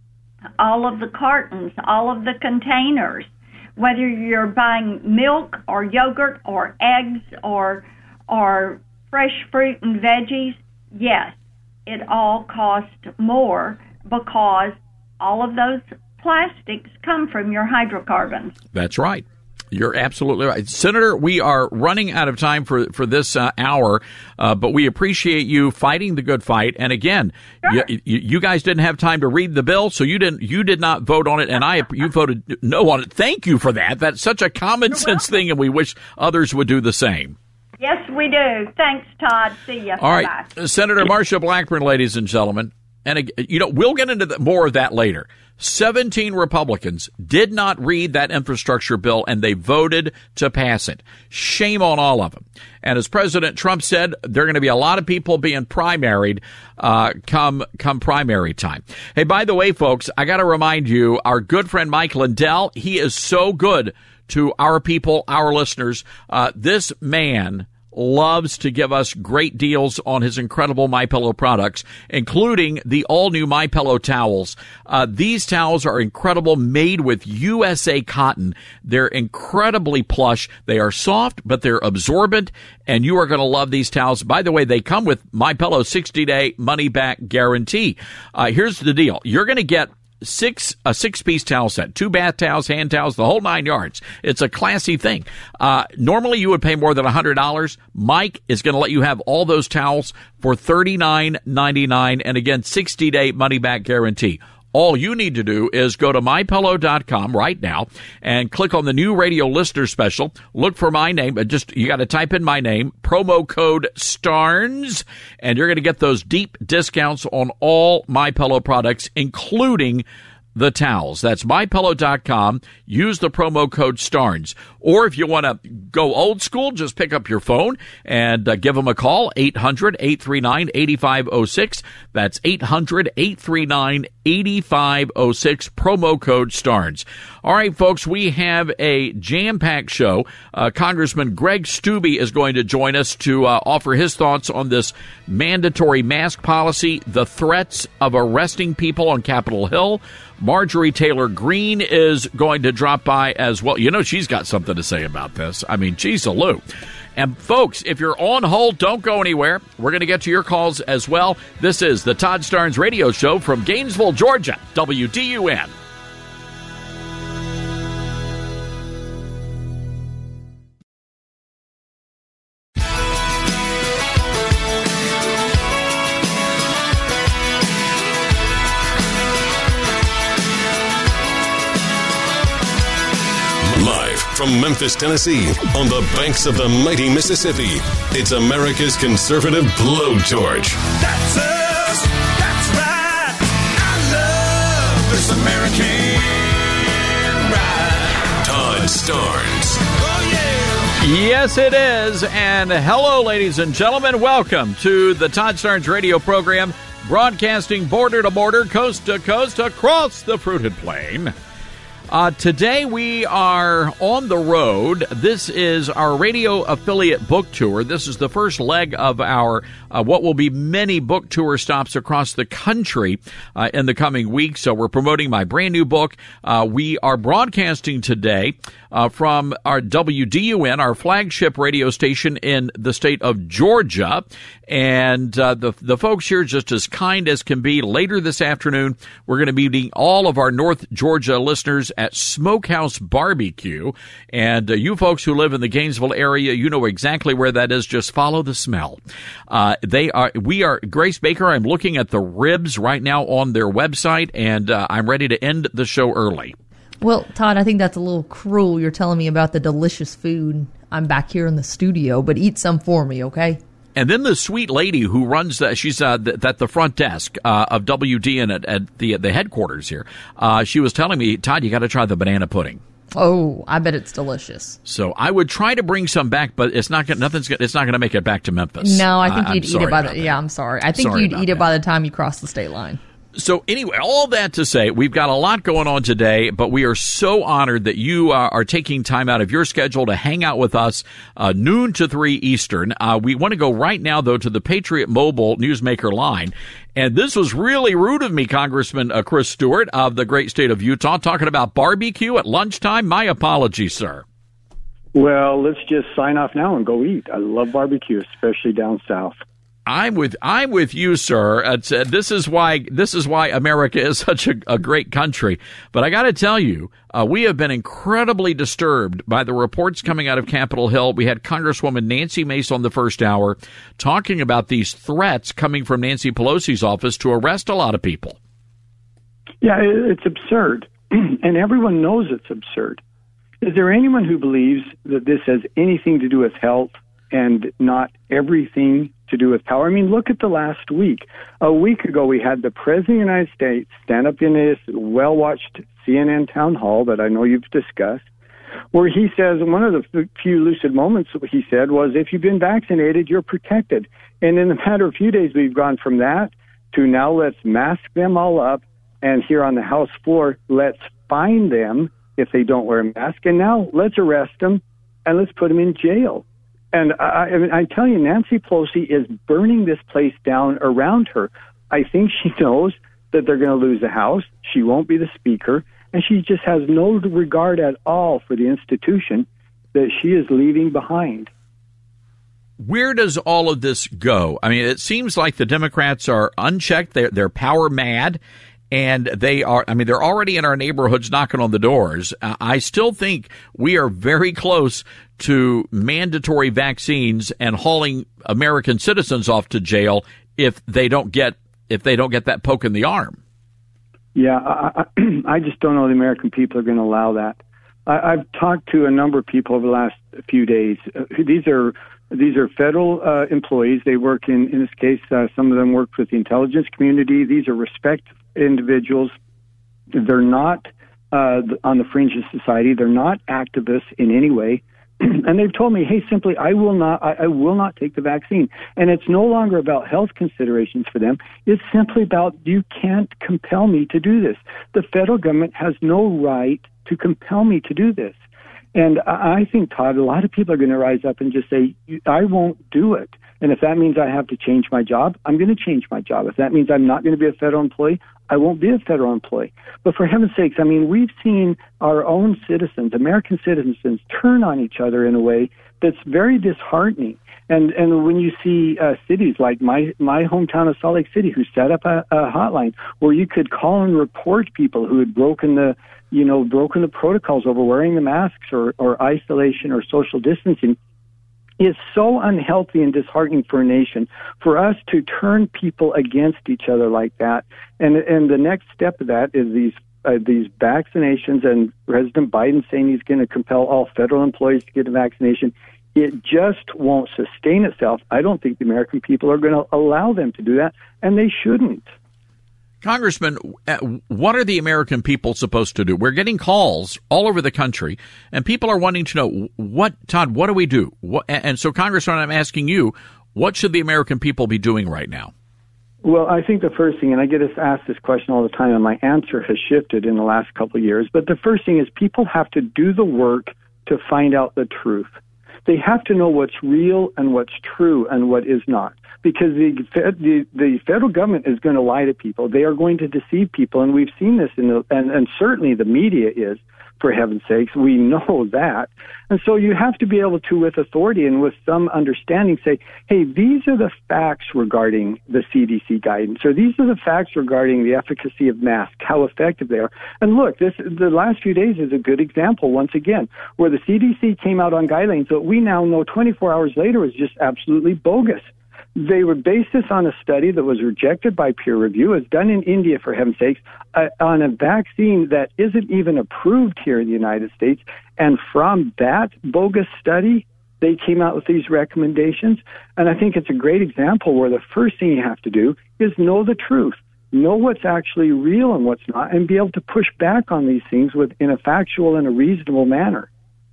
all of the cartons, all of the containers, whether you're buying milk or yogurt or eggs or or fresh fruit and veggies, yes, it all costs more because all of those plastics come from your hydrocarbons.
That's right. You're absolutely right. Senator, we are running out of time for, for this uh, hour, uh, but we appreciate you fighting the good fight. And again, sure. you, you guys didn't have time to read the bill, so you didn't you did not vote on it, and I you voted no on it. Thank you for that. That's such a common sense thing, and we wish others would do the same.
Yes, we do. Thanks, Todd. See you.
All right. Bye. Senator Marsha Blackburn, ladies and gentlemen. And, you know, we'll get into the, more of that later. seventeen Republicans did not read that infrastructure bill, and they voted to pass it. Shame on all of them. And as President Trump said, there are going to be a lot of people being primaried uh, come come primary time. Hey, by the way, folks, I got to remind you, our good friend Mike Lindell, he is so good to our people, our listeners. Uh, this man loves to give us great deals on his incredible MyPillow products, including the all-new MyPillow towels. Uh, these towels are incredible, made with U S A cotton. They're incredibly plush. They are soft, but they're absorbent, and you are going to love these towels. By the way, they come with MyPillow sixty-day money-back guarantee. Uh, here's the deal. You're going to get Six a six-piece towel set, two bath towels, hand towels, the whole nine yards. It's a classy thing. Uh, normally, you would pay more than one hundred dollars. Mike is going to let you have all those towels for thirty-nine ninety-nine, and again, sixty-day money-back guarantee. All you need to do is go to my pillow dot com right now and click on the new radio listener special. Look for my name. Just you got to type in my name, promo code STARNS, and you're going to get those deep discounts on all MyPillow products, including the towels. That's my pillow dot com. Use the promo code STARNS. Or if you want to go old school, just pick up your phone and uh, give them a call, eight hundred, eight three nine, eight five zero six. That's eight hundred, eight three nine, eight five zero six, promo code STARNS. All right, folks, we have a jam-packed show. Uh, Congressman Greg Steube is going to join us to uh, offer his thoughts on this mandatory mask policy, the threats of arresting people on Capitol Hill. Marjorie Taylor Greene is going to drop by as well. You know, she's got something to say about this. I mean, geez, a Lou. And folks, if you're on hold, don't go anywhere. We're going to get to your calls as well. This is the Todd Starnes Radio Show from Gainesville, Georgia, W D U N.
From Memphis, Tennessee, on the banks of the mighty Mississippi, it's America's conservative blowtorch.
That's us. That's right. I love this American ride.
Todd Starnes.
Oh, yeah.
Yes, it is. And hello, ladies and gentlemen. Welcome to the Todd Starnes radio program, broadcasting border to border, coast to coast, across the fruited plain. Uh, today we are on the road. This is our radio affiliate book tour. This is the first leg of our uh, what will be many book tour stops across the country uh, in the coming weeks. So we're promoting my brand new book. Uh, we are broadcasting today uh, from our W D U N, our flagship radio station in the state of Georgia. And uh, the the folks here just as kind as can be. Later this afternoon, we're going to be meeting all of our North Georgia listeners at Smokehouse Barbecue. And uh, you folks who live in the Gainesville area, you know exactly where that is. Just follow the smell. Uh, they are. We are Grace Baker. I'm looking at the ribs right now on their website, and uh, I'm ready to end the show early.
Well, Todd, I think that's a little cruel. You're telling me about the delicious food. I'm back here in the studio, but eat some for me, okay?
And then the sweet lady who runs that, she's uh, th- at the front desk uh, of W D N at, at the the headquarters here. Uh, she was telling me, Todd, you got to try the banana pudding.
Oh, I bet it's delicious.
So I would try to bring some back, but it's not gonna, nothing's gonna, it's not going to make it back to Memphis.
No, I think
uh,
you'd eat it by the. Yeah, I'm sorry. I think
sorry
you'd eat
that.
it by the time you cross the state line.
So anyway, all that to say, we've got a lot going on today, but we are so honored that you uh, are taking time out of your schedule to hang out with us uh, noon to three Eastern. Uh, we want to go right now, though, to the Patriot Mobile Newsmaker line. And this was really rude of me, Congressman uh, Chris Stewart of the great state of Utah, talking about barbecue at lunchtime. My apologies, sir.
Well, let's just sign off now and go eat. I love barbecue, especially down south.
I'm with I'm with you, sir. It's, uh, this is why this is why America is such a, a great country. But I got to tell you, uh, we have been incredibly disturbed by the reports coming out of Capitol Hill. We had Congresswoman Nancy Mace on the first hour talking about these threats coming from Nancy Pelosi's office to arrest a lot of people.
Yeah, it's absurd, and everyone knows it's absurd. Is there anyone who believes that this has anything to do with health and not everything to do with power? I mean, look at the last week. A week ago, we had the President of the United States stand up in this well-watched C N N town hall that I know you've discussed, where he says, one of the few lucid moments he said was, if you've been vaccinated, you're protected. And in a matter of a few days, we've gone from that to now let's mask them all up, and here on the House floor, let's fine them if they don't wear a mask, and now let's arrest them and let's put them in jail. And I, I mean, I tell you, Nancy Pelosi is burning this place down around her. I think she knows that they're going to lose the House. She won't be the Speaker, and she just has no regard at all for the institution that she is leaving behind.
Where does all of this go? I mean, it seems like the Democrats are unchecked. They're, they're power mad. And they are, I mean, they're already in our neighborhoods knocking on the doors. Uh, I still think we are very close to mandatory vaccines and hauling American citizens off to jail if they don't get if they don't get that poke in the arm.
Yeah, I, I, I just don't know the American people are going to allow that. I, I've talked to a number of people over the last few days. Uh, these are These are federal uh, employees. They work in, in this case, uh, some of them work with the intelligence community. These are respect individuals. They're not uh, on the fringe of society. They're not activists in any way. And they've told me, hey, simply, I will not, I, I will not take the vaccine. And it's no longer about health considerations for them. It's simply about, you can't compel me to do this. The federal government has no right to compel me to do this. And I think, Todd, a lot of people are going to rise up and just say, I won't do it. And if that means I have to change my job, I'm going to change my job. If that means I'm not going to be a federal employee, I won't be a federal employee. But for heaven's sakes, I mean, we've seen our own citizens, American citizens, turn on each other in a way that's very disheartening. And and when you see uh, cities like my my hometown of Salt Lake City, who set up a, a hotline where you could call and report people who had broken the you know broken the protocols over wearing the masks or, or isolation or social distancing, is so unhealthy and disheartening for a nation, for us to turn people against each other like that. And and the next step of that is these uh, these vaccinations, and President Biden saying he's going to compel all federal employees to get a vaccination. It just won't sustain itself. I don't think the American people are going to allow them to do that, and they shouldn't.
Congressman, what are the American people supposed to do? We're getting calls all over the country, and people are wanting to know, what, Todd, what do we do? What, and so, Congressman, I'm asking you, what should the American people be doing right now?
Well, I think the first thing, and I get asked this question all the time, and my answer has shifted in the last couple of years, but the first thing is people have to do the work to find out the truth. They have to know what's real and what's true and what is not. Because the, the the federal government is going to lie to people. They are going to deceive people, and we've seen this in the and, and certainly the media is, for heaven's sakes. We know that. And so you have to be able to, with authority and with some understanding, say, hey, these are the facts regarding the C D C guidance, or these are the facts regarding the efficacy of masks, how effective they are. And look, this the last few days is a good example, once again, where the C D C came out on guidelines that we now know twenty-four hours later is just absolutely bogus. They were based this on a study that was rejected by peer review, as done in India, for heaven's sakes, uh, on a vaccine that isn't even approved here in the United States. And from that bogus study, they came out with these recommendations. And I think it's a great example where the first thing you have to do is know the truth, know what's actually real and what's not, and be able to push back on these things with, in a factual and a reasonable manner.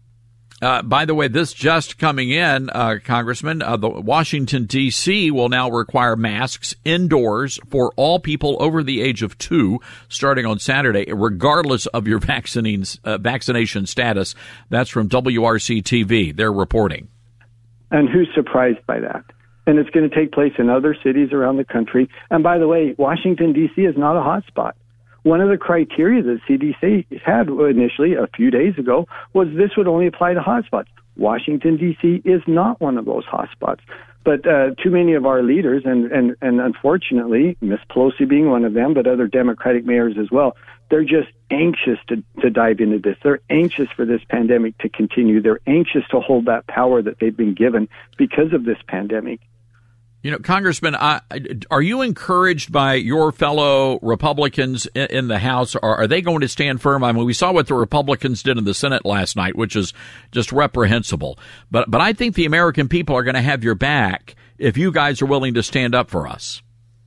Uh, by the way, this just coming in, uh, Congressman, uh, the Washington, D C will now require masks indoors for all people over the age of two starting on Saturday, regardless of your vaccine, uh, vaccination status. That's from W R C T V. They're reporting.
And who's surprised by that? And it's going to take place in other cities around the country. And by the way, Washington, D C is not a hot spot. One of the criteria that C D C had initially a few days ago was this would only apply to hotspots. Washington, D C is not one of those hotspots. But uh, too many of our leaders, and, and, and unfortunately, Miz Pelosi being one of them, but other Democratic mayors as well, they're just anxious to, to dive into this. They're anxious for this pandemic to continue. They're anxious to hold that power that they've been given because of this pandemic.
You know, Congressman, I, are you encouraged by your fellow Republicans in, in the House? Or are they going to stand firm? I mean, we saw what the Republicans did in the Senate last night, which is just reprehensible. But but I think the American people are going to have your back if you guys are willing to stand up for us.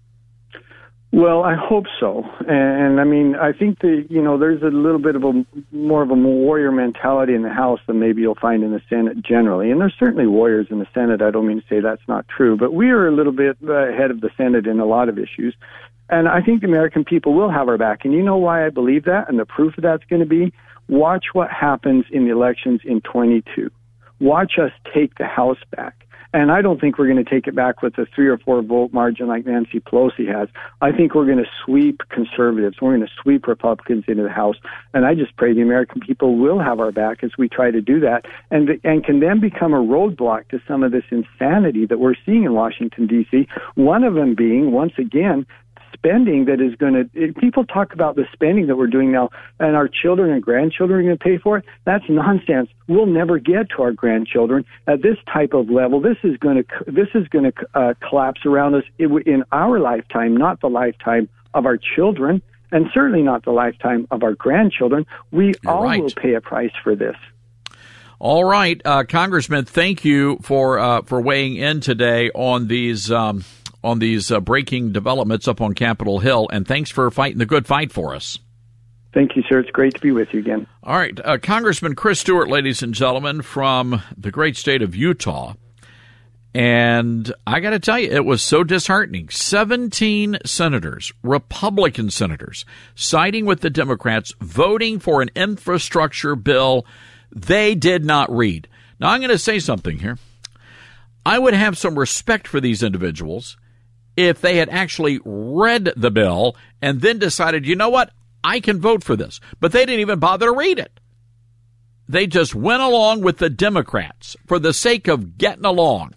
Well, I hope so. And, I mean, I think that, you know, there's a little bit of a more of a warrior mentality in the House than maybe you'll find in the Senate generally. And there's certainly warriors in the Senate. I don't mean to say that's not true. But we are a little bit ahead of the Senate in a lot of issues. And I think the American people will have our back. And you know why I believe that? And the proof of that's going to be, watch what happens in the elections in twenty-two. Watch us take the House back. And I don't think we're going to take it back with a three or four vote margin like Nancy Pelosi has. I think we're going to sweep conservatives. We're going to sweep Republicans into the House. And I just pray the American people will have our back as we try to do that, and and can then become a roadblock to some of this insanity that we're seeing in Washington, D C. One of them being, once again, spending that is going to, people talk about the spending that we're doing now and our children and grandchildren are going to pay for it. That's nonsense. We'll never get to our grandchildren at this type of level. This is going to, this is going to uh, collapse around us in our lifetime, not the lifetime of our children, and certainly not the lifetime of our grandchildren. We
You're
all
right.
will pay a price for this.
All right, uh, Congressman, thank you for uh, for weighing in today on these um, on these uh, breaking developments up on Capitol Hill, and thanks for fighting the good fight for us.
Thank you, sir. It's great to be with you again.
All right. Uh, Congressman Chris Stewart, ladies and gentlemen, from the great state of Utah. And I got to tell you, it was so disheartening. seventeen senators, Republican senators, siding with the Democrats, voting for an infrastructure bill they did not read. Now, I'm going to say something here. I would have some respect for these individuals if they had actually read the bill and then decided, you know what, I can vote for this. But they didn't even bother to read it. They just went along with the Democrats for the sake of getting along.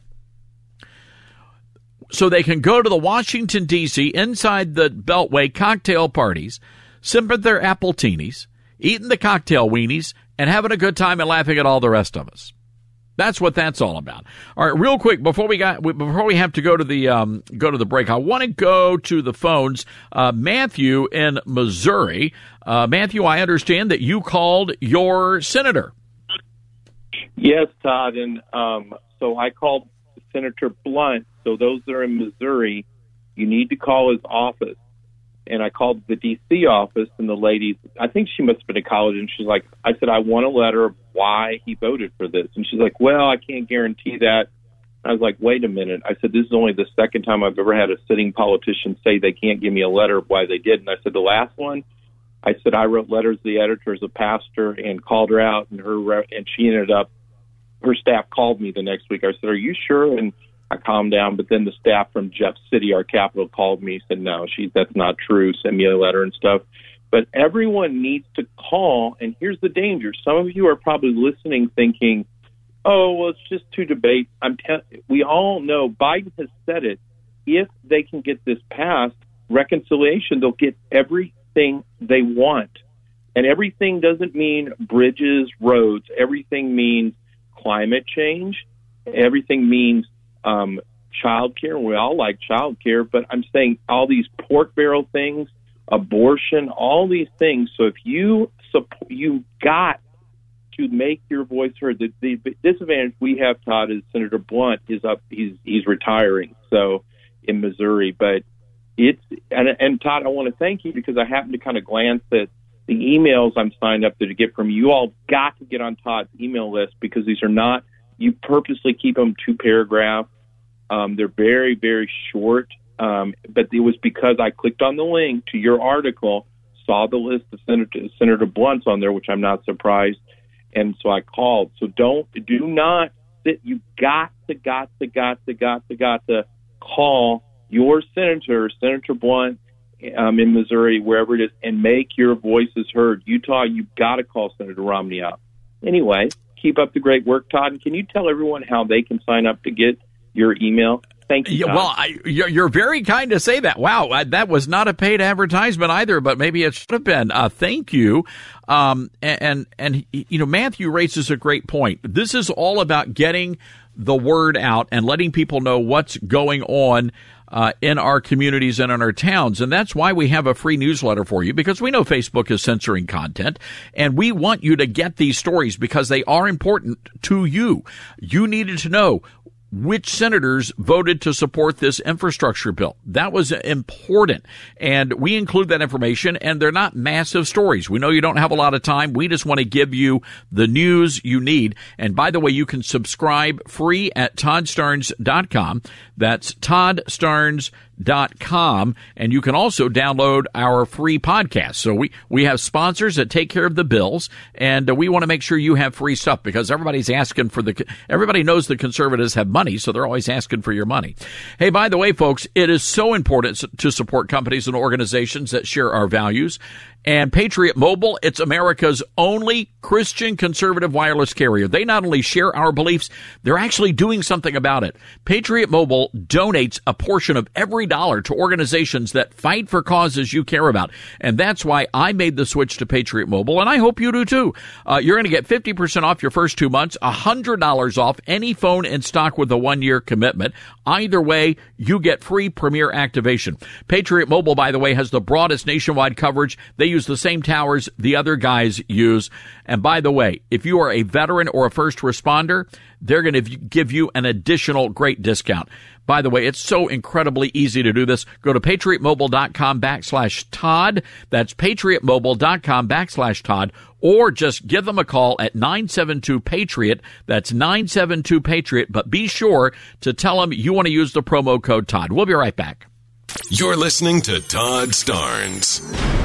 So they can go to the Washington, D C, inside the Beltway cocktail parties, sipping their Appletinis, eating the cocktail weenies, and having a good time and laughing at all the rest of us. That's what that's all about. All right, real quick before we got before we have to go to the um, go to the break, I want to go to the phones. Uh, Matthew in Missouri. Uh, Matthew, I understand that you called your senator.
Yes, Todd, and um, so I called Senator Blunt. So those that are in Missouri, you need to call his office. And I called the D C office, and the lady, I think she must have been in college, and she's like, I said, I want a letter of why he voted for this. And she's like, well, I can't guarantee that. I was like, wait a minute. I said, this is only the second time I've ever had a sitting politician say they can't give me a letter of why they did. And I said, the last one, I said, I wrote letters to the editor as a pastor and called her out, and her and she ended up, her staff called me the next week. I said, are you sure? And I calmed down, but then the staff from Jeff City, our capital, called me, said, no, she, that's not true, send me a letter and stuff. But everyone needs to call, and here's the danger. Some of you are probably listening thinking, oh, well, it's just two debates. I'm te- we all know Biden has said it. If they can get this passed, reconciliation, they'll get everything they want. And everything doesn't mean bridges, roads. Everything means climate change. Everything means Um, child care. We all like child care, but I'm saying all these pork barrel things, abortion, all these things. So if you support, you got to make your voice heard. The, the disadvantage we have, Todd, is Senator Blunt is up. He's he's retiring. So in Missouri, but it's and, and Todd, I want to thank you because I happened to kind of glance at the emails I'm signed up to, to get from you. All got to get on Todd's email list because these are not. You purposely keep them two paragraph. Um, they're very, very short, um, but it was because I clicked on the link to your article, saw the list of Senator, Senator Blunt's on there, which I'm not surprised, and so I called. So don't, do not sit. You got to, got to, got to, got to, got to call your senator, Senator Blunt, um, in Missouri, wherever it is, and make your voices heard. Utah, you've got to call Senator Romney out. Anyway, keep up the great work, Todd. And can you tell everyone how they can sign up to get your email? Thank you.
Yeah, well, I, you're, you're very kind to say that. Wow, I, that was not a paid advertisement either, but maybe it should have been. Uh, thank you. Um, and, and, and, you know, Matthew raises a great point. This is all about getting the word out and letting people know what's going on Uh, in our communities and in our towns. And that's why we have a free newsletter for you, because we know Facebook is censoring content, and we want you to get these stories because they are important to you. You needed to know which senators voted to support this infrastructure bill. That was important, and we include that information, and they're not massive stories. We know you don't have a lot of time. We just want to give you the news you need. And by the way, you can subscribe free at todd starnes dot com. That's todd starnes dot com, and you can also download our free podcast. So we, we have sponsors that take care of the bills, and uh, we want to make sure you have free stuff because everybody's asking for the, everybody knows the conservatives have money, so they're always asking for your money. Hey, by the way, folks, it is so important to support companies and organizations that share our values. And Patriot Mobile, it's America's only Christian conservative wireless carrier. They not only share our beliefs, they're actually doing something about it. Patriot Mobile donates a portion of every dollar to organizations that fight for causes you care about. And that's why I made the switch to Patriot Mobile, and I hope you do too. Uh, you're going to get fifty percent off your first two months, one hundred dollars off any phone in stock with a one-year commitment. Either way, you get free Premier activation. Patriot Mobile, by the way, has the broadest nationwide coverage. They use the same towers the other guys use. And by the way, if you are a veteran or a first responder, they're going to give you an additional great discount. By the way, it's so incredibly easy to do this. Go to patriotmobile.com backslash Todd. That's patriotmobile.com backslash Todd. Or just give them a call at nine seven two PATRIOT. That's nine seven two PATRIOT. But be sure to tell them you want to use the promo code Todd. We'll be right back.
You're listening to Todd Starnes.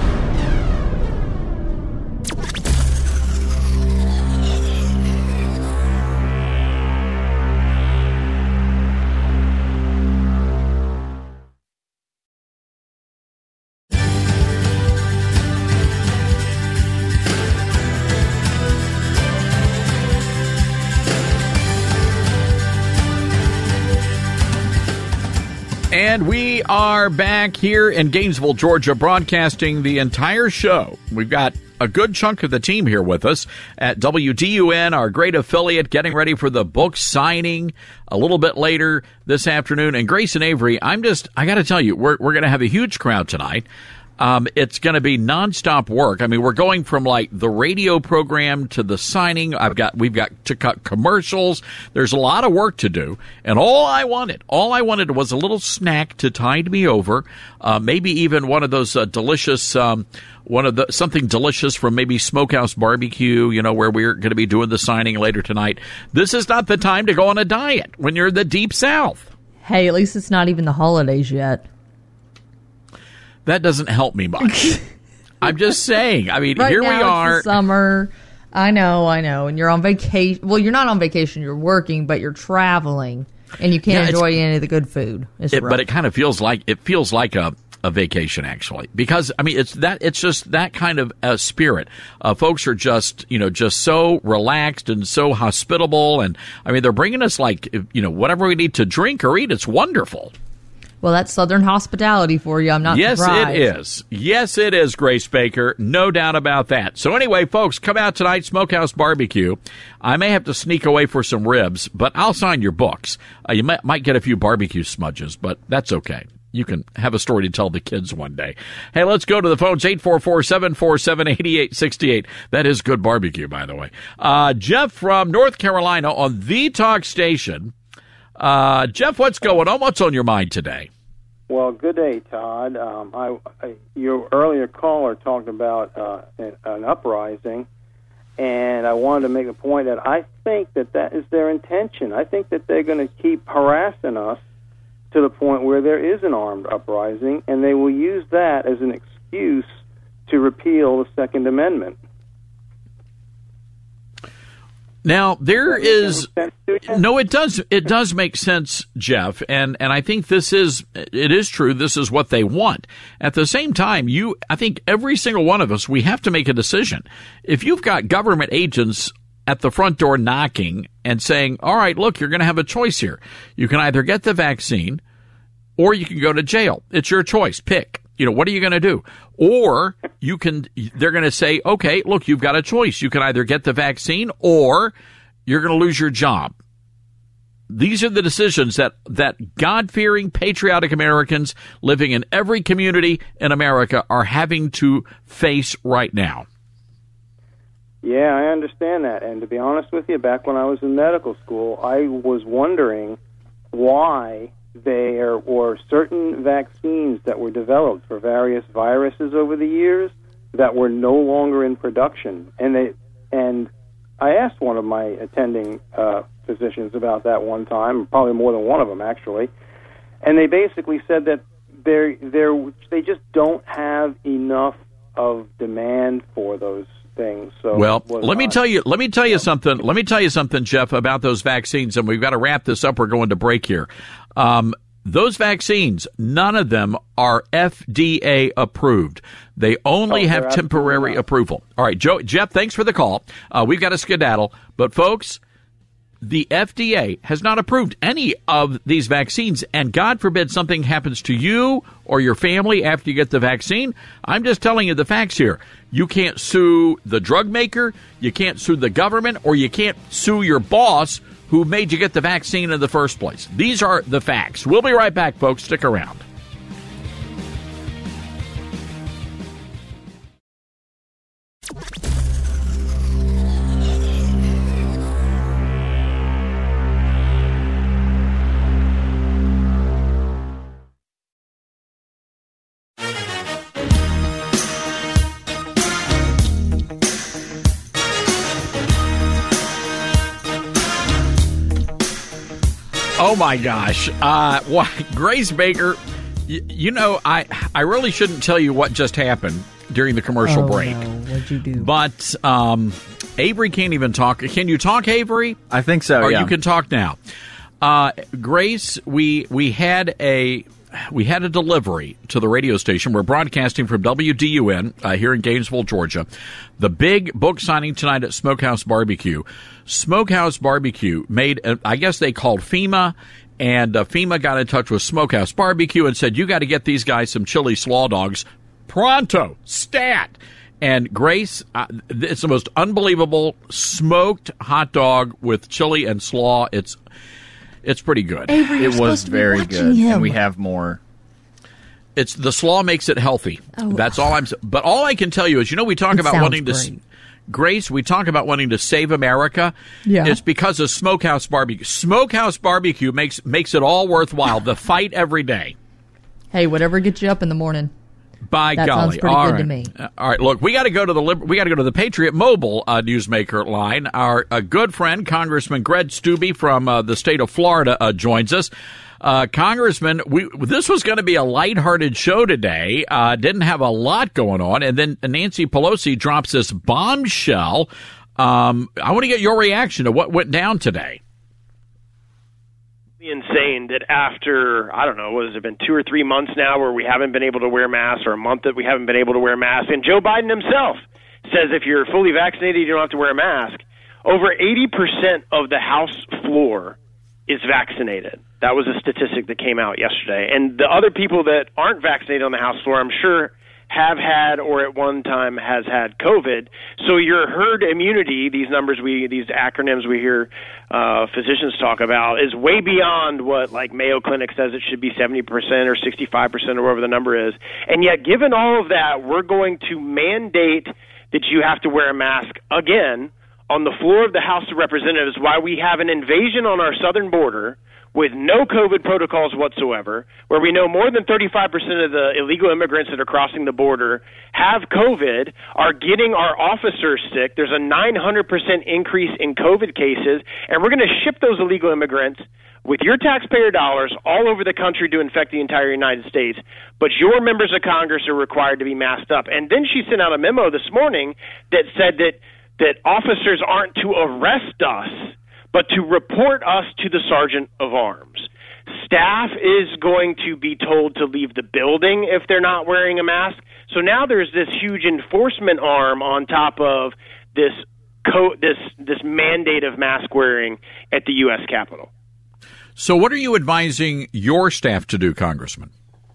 And we are back here in Gainesville, Georgia, broadcasting the entire show. We've got a good chunk of the team here with us at W D U N, our great affiliate, getting ready for the book signing a little bit later this afternoon. And Grace and Avery, I'm just, I got to tell you, we're, we're going to have a huge crowd tonight. Um, it's going to be nonstop work. I mean, we're going from like the radio program to the signing. I've got, we've got to cut commercials. There's a lot of work to do. And all I wanted, all I wanted was a little snack to tide me over. Uh, maybe even one of those uh, delicious, um, one of the, something delicious from maybe Smokehouse Barbecue, you know, where we're going to be doing the signing later tonight. This is not the time to go on a diet when you're in the Deep South.
Hey, at least it's not even the holidays yet.
That doesn't help me much. I'm just saying. I mean,
right
here
now
we are.
It's the summer. I know, I know. And you're on vacation. Well, you're not on vacation. You're working, but you're traveling, and you can't
Yeah,
enjoy any of the good food. It's
It,
rough.
but it kind of feels like it feels like a, a vacation, actually, because I mean, it's that it's just that kind of uh, spirit. Uh, folks are just you know just so relaxed and so hospitable, and I mean, they're bringing us like you know whatever we need to drink or eat. It's wonderful.
Well, that's Southern hospitality for you. I'm not
Yes,
surprised.
it is. Yes, it is, Grace Baker. No doubt about that. So anyway, folks, come out tonight, Smokehouse Barbecue. I may have to sneak away for some ribs, but I'll sign your books. Uh, you might, might get a few barbecue smudges, but that's okay. You can have a story to tell the kids one day. Hey, let's go to the phones, eight four four, seven four seven, eight eight six eight. That is good barbecue, by the way. Uh, Jeff from North Carolina on the talk station. Uh, Jeff, what's going on? What's on your mind today?
Well, good day, Todd. Um, I, I, your earlier caller talked about uh, an, an uprising, and I wanted to make a point that I think that that is their intention. I think that they're going to keep harassing us to the point where there is an armed uprising, and they will use that as an excuse to repeal the Second Amendment.
Now, there is no, it does. It does make sense, Jeff, and and I think this is it is true. This is what they want. At the same time, you, I think every single one of us, we have to make a decision. If you've got government agents at the front door knocking and saying, "All right, look, you're going to have a choice here. You can either get the vaccine, or you can go to jail. It's your choice. Pick." You know, what are you going to do? Or you can, they're going to say, okay, look, you've got a choice. You can either get the vaccine or you're going to lose your job. These are the decisions that, that God-fearing, patriotic Americans living in every community in America are having to face right now.
Yeah, I understand that. And to be honest with you, back when I was in medical school, I was wondering why there were certain vaccines that were developed for various viruses over the years that were no longer in production. And they and I asked one of my attending uh, physicians about that one time, probably more than one of them actually, and they basically said that they they they just don't have enough of demand for those things. So
well, let me tell you, let me tell you something. Let me tell you something, Jeff, about those vaccines, and we've got to wrap this up. We're going to break here. Um, those vaccines, none of them are F D A approved. They only
Oh,
have
they're
temporary approval. All right, Joe, Jeff, thanks for the call. Uh, we've got to skedaddle, but folks, the F D A has not approved any of these vaccines, and God forbid something happens to you or your family after you get the vaccine. I'm just telling you the facts here. You can't sue the drug maker, you can't sue the government, or you can't sue your boss who made you get the vaccine in the first place. These are the facts. We'll be right back, folks. Stick around. Oh my gosh. Uh, well, Grace Baker, y- you know, I, I really shouldn't tell you what just happened during the commercial
oh,
break.
No. What'd you do?
But um, Avery can't even talk. Can you talk, Avery?
I think so,
Or
yeah.
you can talk now. Uh, Grace, we we had a we had a delivery to the radio station. We're broadcasting from W D U N uh, here in Gainesville, Georgia. The big book signing tonight at Smokehouse Barbecue. Smokehouse Barbecue made, a, I guess they called FEMA, and uh, FEMA got in touch with Smokehouse Barbecue and said, you got to get these guys some chili slaw dogs pronto, stat. And Grace, uh, it's the most unbelievable smoked hot dog with chili and slaw. It's it's pretty good.
Avery,
it was very good,
him.
and we have more.
It's the slaw makes it healthy.
Oh.
That's all I'm. But all I can tell you is, you know, we talk
It
about
sounds
wanting to.
great.
Grace, we talk about wanting to save America.
Yeah.
It's because of Smokehouse Barbecue. Smokehouse Barbecue makes makes it all worthwhile. The fight every day.
Hey, whatever gets you up in the morning.
By
that
golly,
sounds pretty
all
good
right.
to me.
Uh, All right, look, we got to go to the Liber- we got to go to the Patriot Mobile uh, newsmaker line. Our uh, good friend Congressman Greg Steube from uh, the state of Florida uh, joins us. Uh, Congressman, we this was going to be a lighthearted show today. Uh, didn't have a lot going on, and then Nancy Pelosi drops this bombshell. Um, I want to get your reaction to what went down today.
Insane that after, I don't know, what has it been, two or three months now where we haven't been able to wear masks, or a month that we haven't been able to wear masks, and Joe Biden himself says if you're fully vaccinated, you don't have to wear a mask. Over eighty percent of the House floor is vaccinated. That was a statistic that came out yesterday. And the other people that aren't vaccinated on the House floor, I'm sure, have had or at one time has had COVID. So your herd immunity, these numbers we, these acronyms we hear uh, physicians talk about, is way beyond what like Mayo Clinic says it should be seventy percent or sixty-five percent or whatever the number is. And yet, given all of that, we're going to mandate that you have to wear a mask again on the floor of the House of Representatives while we have an invasion on our southern border with no COVID protocols whatsoever, where we know more than thirty-five percent of the illegal immigrants that are crossing the border have COVID, are getting our officers sick. There's a nine hundred percent increase in COVID cases, and we're going to ship those illegal immigrants with your taxpayer dollars all over the country to infect the entire United States. But your members of Congress are required to be masked up. And then she sent out a memo this morning that said that that officers aren't to arrest us, but to report us to the sergeant of arms. Staff is going to be told to leave the building if they're not wearing a mask. So now there's this huge enforcement arm on top of this co- this this mandate of mask wearing at the U S Capitol.
So what are you advising your staff to do, Congressman?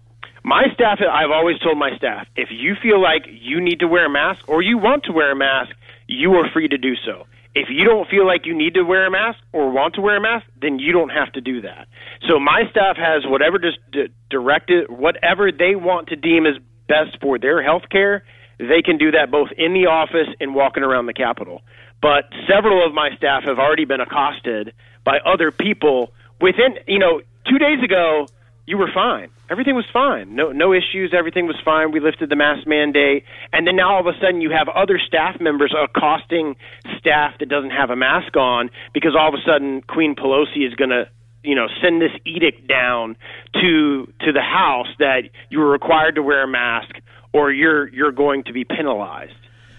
My staff, I've always told my staff, if you feel like you need to wear a mask or you want to wear a mask, you are free to do so. If you don't feel like you need to wear a mask or want to wear a mask, then you don't have to do that. So my staff has whatever just d- directed, whatever they want to deem as best for their health care, they can do that both in the office and walking around the Capitol. But several of my staff have already been accosted by other people within, you know, two days ago, you were fine. Everything was fine. No no issues. Everything was fine. We lifted the mask mandate. And then now all of a sudden you have other staff members accosting staff that doesn't have a mask on because all of a sudden Queen Pelosi is going to, you know, send this edict down to to the House that you were required to wear a mask or you're you're going to be penalized.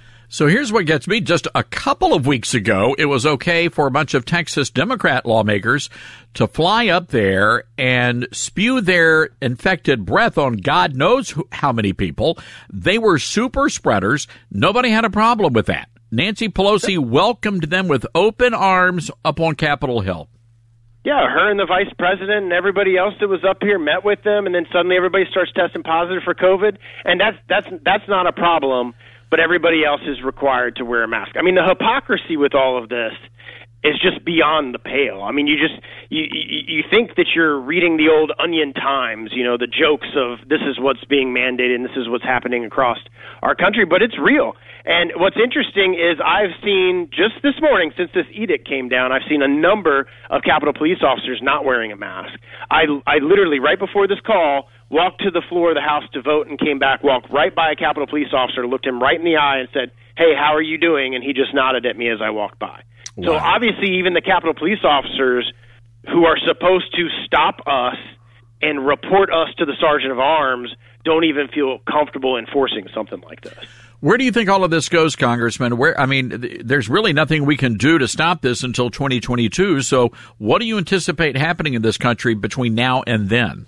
So here's what gets me. Just a couple of weeks ago, it was okay for a bunch of Texas Democrat lawmakers to fly up there and spew their infected breath on God knows who, how many people. They were super spreaders. Nobody had a problem with that. Nancy Pelosi welcomed them with open arms up on Capitol Hill.
Yeah, her and the vice president and everybody else that was up here met with them, and then suddenly everybody starts testing positive for COVID, and that's that's that's not a problem. But everybody else is required to wear a mask. I mean, the hypocrisy with all of this is just beyond the pale. I mean, you just you, you you think that you're reading the old Onion Times, you know, the jokes of this is what's being mandated and this is what's happening across our country, but it's real. And what's interesting is I've seen just this morning, since this edict came down, I've seen a number of Capitol Police officers not wearing a mask. I I literally right before this call walked to the floor of the House to vote and came back, walked right by a Capitol Police officer, looked him right in the eye and said, "Hey, how are you doing?" And he just nodded at me as I walked by. Wow. So obviously even the Capitol Police officers who are supposed to stop us and report us to the Sergeant of Arms don't even feel comfortable enforcing something like this.
Where do you think all of this goes, Congressman? Where I mean, th- there's really nothing we can do to stop this until twenty twenty-two. So what do you anticipate happening in this country between now and then?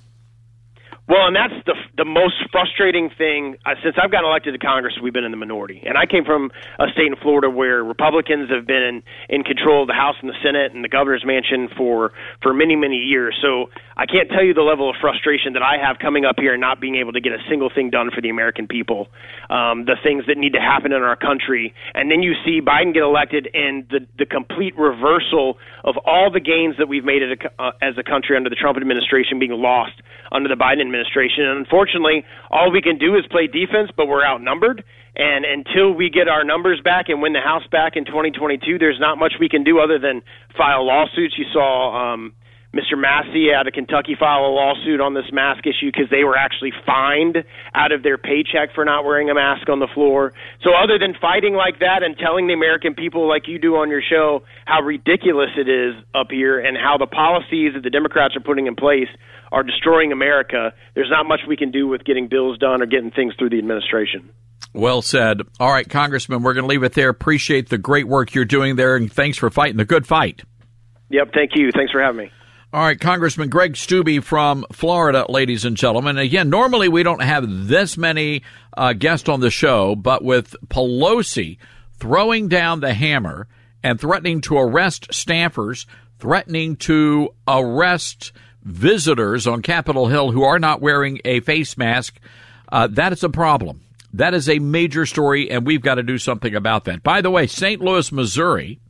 Well, and that's the the most frustrating thing. Uh, since I've gotten elected to Congress, we've been in the minority. And I came from a state in Florida where Republicans have been in, in control of the House and the Senate and the governor's mansion for, for many, many years. So I can't tell you the level of frustration that I have coming up here and not being able to get a single thing done for the American people, um, the things that need to happen in our country. And then you see Biden get elected and the, the complete reversal of all the gains that we've made as a, uh, as a country under the Trump administration being lost under the Biden administration. And unfortunately, all we can do is play defense, but we're outnumbered. And until we get our numbers back and win the House back in twenty twenty-two, there's not much we can do other than file lawsuits. You saw um, Mister Massey out of Kentucky file a lawsuit on this mask issue because they were actually fined out of their paycheck for not wearing a mask on the floor. So other than fighting like that and telling the American people like you do on your show how ridiculous it is up here and how the policies that the Democrats are putting in place are destroying America, there's not much we can do with getting bills done or getting things through the administration.
Well said. All right, Congressman, we're going to leave it there. Appreciate the great work you're doing there, and thanks for fighting the good fight.
Yep, thank you. Thanks for having me.
All right, Congressman Greg Steube from Florida, ladies and gentlemen. Again, normally we don't have this many uh, guests on the show, but with Pelosi throwing down the hammer and threatening to arrest staffers, threatening to arrest visitors on Capitol Hill who are not wearing a face mask, uh, that is a problem. That is a major story, and we've got to do something about that. By the way, Saint Louis, Missouri,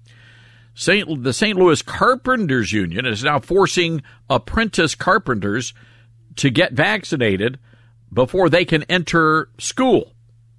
Saint the Saint Louis Carpenters Union is now forcing apprentice carpenters to get vaccinated before they can enter school.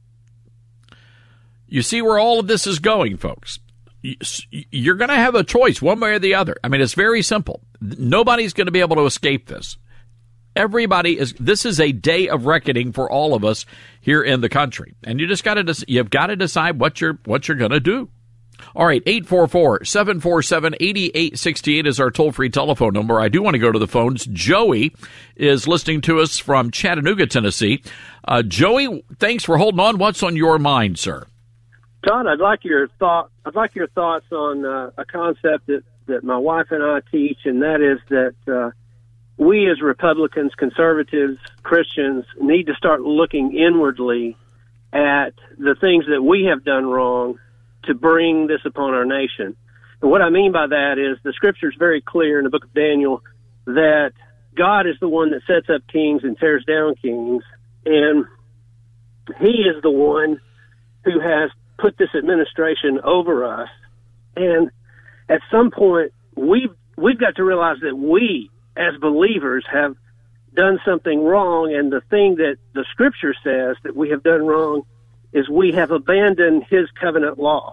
You see where all of this is going, folks. You're going to have a choice one way or the other. I mean, it's very simple. Nobody's going to be able to escape this. Everybody is. This is a day of reckoning for all of us here in the country, and you just got to. You've got to decide what you're what you're going to do. All right, eight four four, seven four seven, eight eight six eight is our toll-free telephone number. I do want to go to the phones. Joey is listening to us from Chattanooga, Tennessee. Uh, Joey, thanks for holding on. What's on your mind, sir?
Todd, I'd like your thought. I'd like your thoughts on uh, a concept that, that my wife and I teach, and that is that uh, we as Republicans, conservatives, Christians need to start looking inwardly at the things that we have done wrong to bring this upon our nation. And what I mean by that is the Scripture is very clear in the book of Daniel that God is the one that sets up kings and tears down kings, and He is the one who has put this administration over us. And at some point, we've, we've got to realize that we, as believers, have done something wrong, and the thing that the Scripture says that we have done wrong is we have abandoned His covenant law.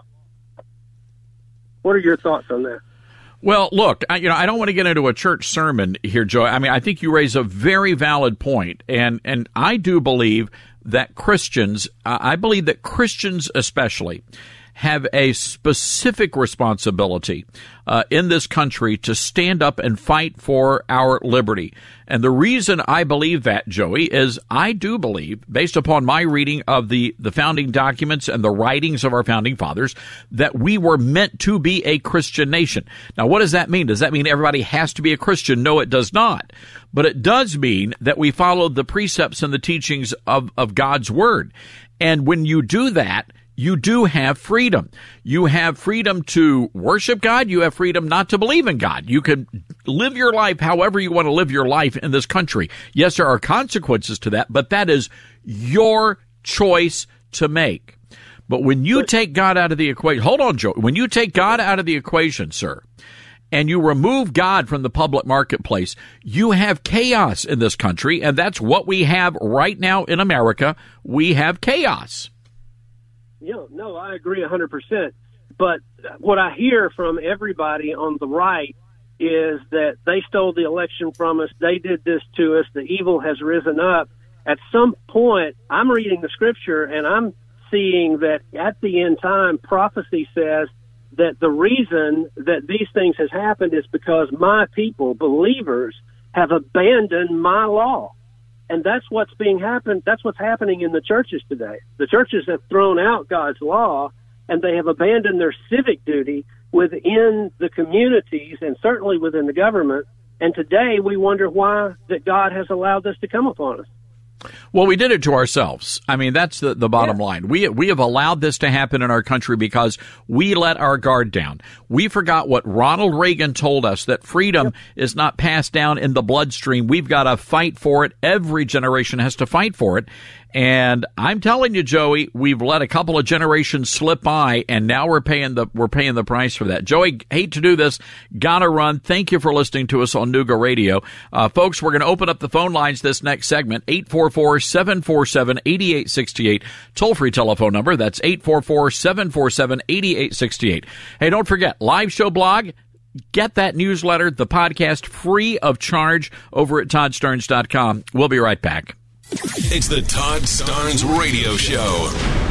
What are your thoughts on that?
Well, look, I, you know, I don't want to get into a church sermon here, Joe. I mean, I think you raise a very valid point, and and I do believe that Christians, uh, I believe that Christians especially, have a specific responsibility uh, in this country to stand up and fight for our liberty. And the reason I believe that, Joey, is I do believe, based upon my reading of the, the founding documents and the writings of our founding fathers, that we were meant to be a Christian nation. Now, what does that mean? Does that mean everybody has to be a Christian? No, it does not. But it does mean that we follow the precepts and the teachings of, of God's Word. And when you do that, you do have freedom. You have freedom to worship God. You have freedom not to believe in God. You can live your life however you want to live your life in this country. Yes, there are consequences to that, but that is your choice to make. But when you take God out of the equation, hold on, Joe. When you take God out of the equation, sir, and you remove God from the public marketplace, you have chaos in this country, and that's what we have right now in America. We have chaos.
Yeah, no, I agree one hundred percent. But what I hear from everybody on the right is that they stole the election from us. They did this to us. The evil has risen up. At some point, I'm reading the Scripture, and I'm seeing that at the end time, prophecy says that the reason that these things has happened is because my people, believers, have abandoned my law. And that's what's being happened. That's what's happening in the churches today. The churches have thrown out God's law, and they have abandoned their civic duty within the communities and certainly within the government. And today we wonder why that God has allowed this to come upon us.
Well, we did it to ourselves. I mean, that's the, the bottom yeah. line. We we have allowed this to happen in our country because we let our guard down. We forgot what Ronald Reagan told us, that freedom yep. is not passed down in the bloodstream. We've got to fight for it. Every generation has to fight for it. And I'm telling you, Joey, we've let a couple of generations slip by, and now we're paying the we're paying the price for that. Joey, hate to do this, gotta run. Thank you for listening to us on Nooga Radio, uh, folks. We're going to open up the phone lines this next segment. eight four four, seven four seven, eight eight six eight, toll free telephone number. That's eight four four, seven four seven, eight eight six eight. Hey, don't forget, live show blog. Get that newsletter, the podcast, free of charge over at todd starnes dot com. We'll be right back.
It's the Todd Starnes Radio Show.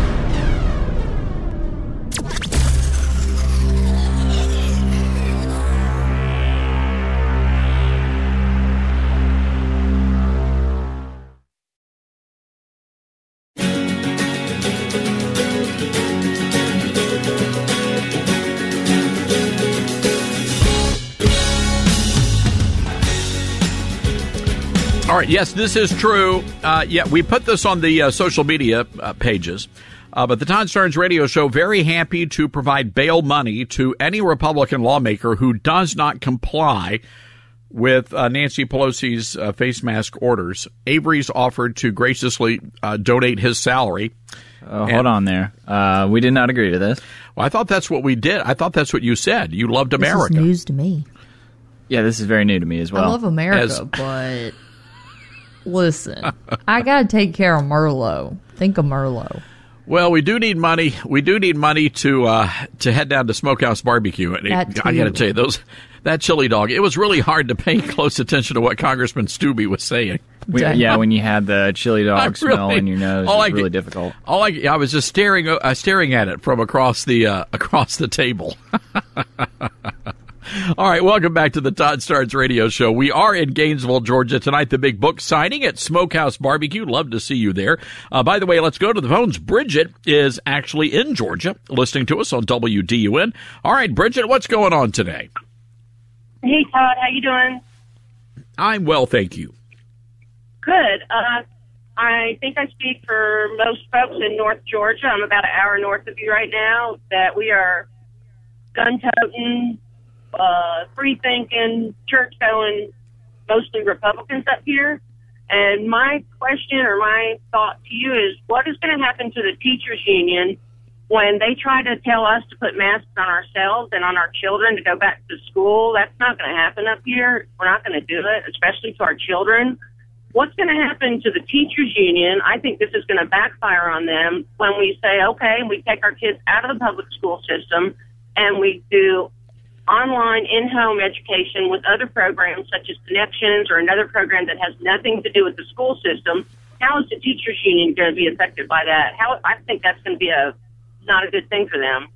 All right, yes, this is true. Uh, yeah, we put this on the uh, social media uh, pages. Uh, but the Todd Starnes Radio Show, very happy to provide bail money to any Republican lawmaker who does not comply with uh, Nancy Pelosi's uh, face mask orders. Avery's offered to graciously uh, donate his salary.
Uh, hold on there. Uh, we did not agree to this.
Well, I thought that's what we did. I thought that's what you said. You loved America.
This is news to me.
Yeah, this is very new to me as well.
I love America,
As-
but... Listen, I got to take care of Merlot. Think of Merlot.
Well, we do need money. We do need money to uh, to head down to Smokehouse Barbecue. And
That
I got to
too.
tell you, those that chili dog. It was really hard to pay close attention to what Congressman Stubbe was saying.
We, yeah, when you had the chili dog
I
smell
really-
in your nose, it
all
was
I
really
get-
difficult.
All I, I was just staring, uh, staring at it from across the uh, across the table. All right, welcome back to the Todd Starnes Radio Show. We are in Gainesville, Georgia tonight. The big book signing at Smokehouse Barbecue. Love to see you there. Uh, by the way, let's go to the phones. Bridget is actually in Georgia, listening to us on W D U N. All right, Bridget, what's going on today?
Hey, Todd, how you doing?
I'm well, thank you.
Good. Uh, I think I speak for most folks in North Georgia. I'm about an hour north of you right now. That we are gun-toting, uh, free-thinking, church-going, mostly Republicans up here. And my question or my thought to you is, what is going to happen to the teachers union when they try to tell us to put masks on ourselves and on our children to go back to school? That's not going to happen up here. We're not going to do it, especially to our children. What's going to happen to the teachers union? I think this is going to backfire on them when we say, okay, we take our kids out of the public school system and we do online in-home education with other programs such as Connections or another program that has nothing to do with the school system. How is the teachers union going to be affected by that? How I think that's going to be a not a good thing for them.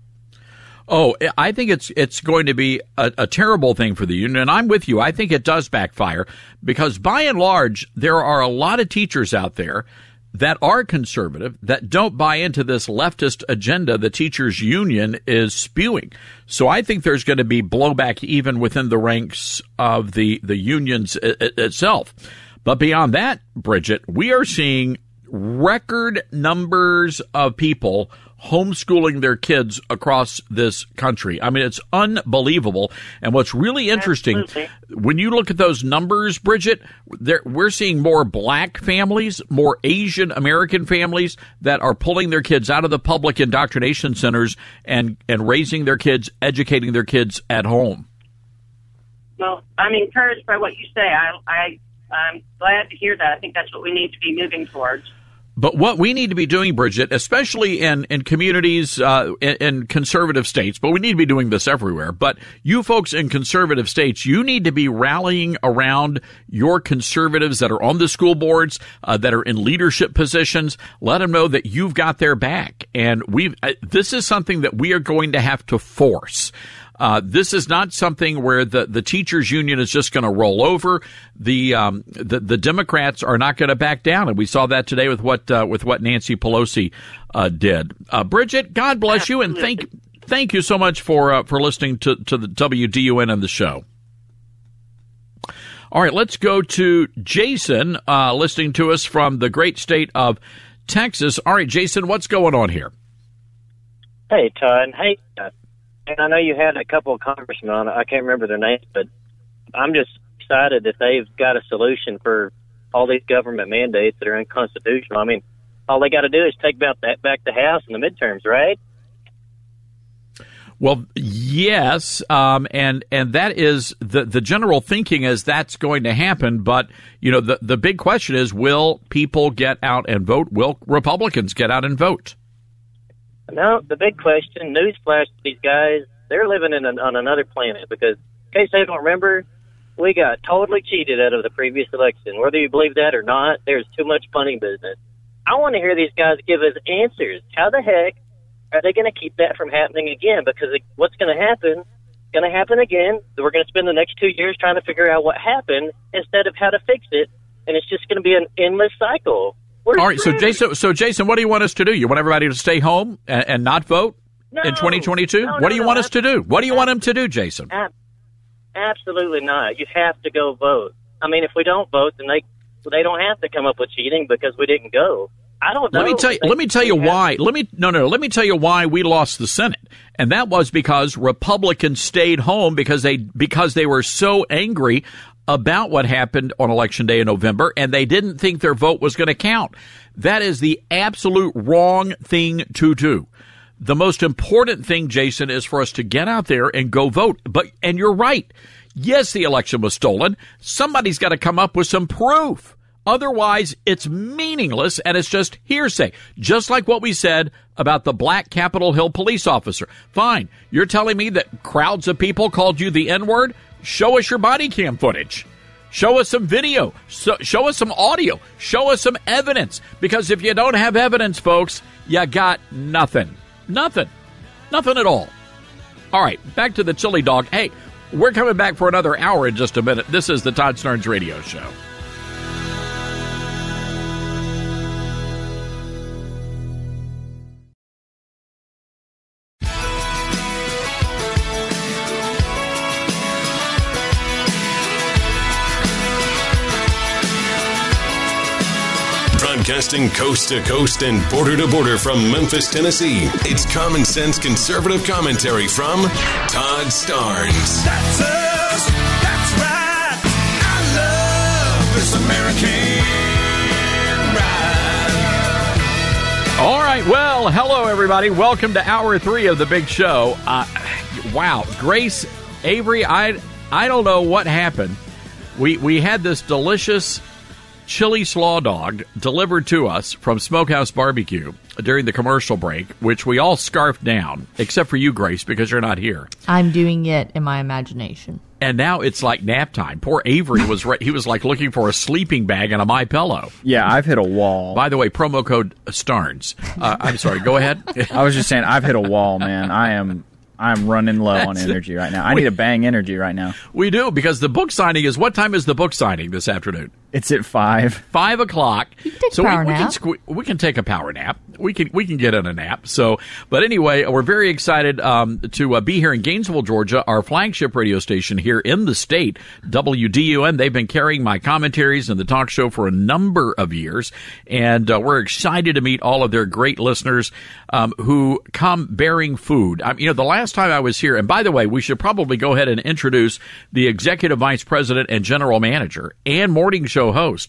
Oh, I think it's it's going to be a, a terrible thing for the union, and I'm with you. I think it does backfire because, by and large, there are a lot of teachers out there that are conservative, that don't buy into this leftist agenda the teachers union is spewing. So I think there's going to be blowback even within the ranks of the, the unions I- I- itself. But beyond that, Bridget, we are seeing record numbers of people homeschooling their kids across this country. I mean, it's unbelievable. And what's really interesting, Absolutely. when you look at those numbers, Bridget, there, we're seeing more black families, more Asian American families that are pulling their kids out of the public indoctrination centers and, and raising their kids, educating their kids at home.
Well, I'm encouraged by what you say. I, I, I'm glad to hear that. I think that's what we need to be moving towards.
But what we need to be doing, Bridget, especially in, in communities, uh, in, in conservative states, but we need to be doing this everywhere. But you folks in conservative states, you need to be rallying around your conservatives that are on the school boards, uh, that are in leadership positions. Let them know that you've got their back. And we've, uh, this is something that we are going to have to force. Uh, this is not something where the, the teachers union is just going to roll over. The, um, the, the Democrats are not going to back down. And we saw that today with what, uh, with what Nancy Pelosi, uh, did. Uh, Bridget, God bless you. And thank, thank you so much for, uh, for listening to, to the W D U N and the show. All right, let's go to Jason, uh, listening to us from the great state of Texas. All right, Jason, what's going on here?
Hey, Todd. Hey, uh, and I know you had a couple of congressmen on. I can't remember their names, but I'm just excited that they've got a solution for all these government mandates that are unconstitutional. I mean, all they got to do is take back that back the House in the midterms, right?
Well, yes, um, and and that is the the general thinking is that's going to happen. But you know, the the big question is, will people get out and vote? Will Republicans get out and vote?
No, the big question, newsflash to these guys, they're living in an, on another planet because, in case they don't remember, we got totally cheated out of the previous election. Whether you believe that or not, there's too much funny business. I want to hear these guys give us answers. How the heck are they going to keep that from happening again? Because it, what's going to happen, going to happen again. We're going to spend the next two years trying to figure out what happened instead of how to fix it, and it's just going to be an endless cycle. We're
All right, so Jason, so Jason, what do you want us to do? You want everybody to stay home and, and not vote
no,
in twenty twenty-two?
No,
what
no,
do you
no,
want us to do? What do you want them to do, Jason?
Ab- absolutely not. You have to go vote. I mean, if we don't vote, then they they don't have to come up with cheating because we didn't go. I don't know.
Let me tell you, let me tell you why. Let me no no. Let me tell you why we lost the Senate, and that was because Republicans stayed home because they because they were so angry about what happened on Election Day in November, and they didn't think their vote was going to count. That is the absolute wrong thing to do. The most important thing, Jason, is for us to get out there and go vote. But and you're right. Yes, the election was stolen. Somebody's got to come up with some proof. Otherwise, it's meaningless and it's just hearsay. Just like what we said about the black Capitol Hill police officer. Fine. You're telling me that crowds of people called you the N-word? Show us your body cam footage. Show us some video. So, show us some audio. Show us some evidence. Because if you don't have evidence, folks, you got nothing. Nothing. Nothing at all. All right, back to the chili dog. Hey, we're coming back for another hour in just a minute. This is the Todd Starnes Radio Show.
Broadcasting coast to coast and border to border from Memphis, Tennessee. It's common sense conservative commentary from Todd Starnes.
That's us. That's right. I love this American ride.
All right. Well, hello, everybody. Welcome to hour three of the big show. Uh, wow. Grace, Avery, I, I don't know what happened. We, we had this delicious chili slaw dog delivered to us from Smokehouse Barbecue during the commercial break, which we all scarfed down, except for you, Grace, because you're not here.
I'm doing it in my imagination.
And now it's like nap time. Poor Avery was re- he was like looking for a sleeping bag and a MyPillow.
Yeah, I've hit a wall.
By the way, promo code Starnes. Uh, I'm sorry. Go ahead.
I was just saying I've hit a wall, man. I am. I'm running low on energy right now. I need a bang energy right now.
We do, because the book signing is, what time is the book signing this afternoon?
It's at five.
Five o'clock.
You can take
so
a power
we, we
nap.
can sque- we can take a power nap. We can we can get in a nap. So, but anyway, we're very excited um, to uh, be here in Gainesville, Georgia, our flagship radio station here in the state, W D U N. They've been carrying my commentaries and the talk show for a number of years, and uh, we're excited to meet all of their great listeners um, who come bearing food. Um, you know, the last time I was here, and by the way, we should probably go ahead and introduce the executive vice president and general manager and morning show host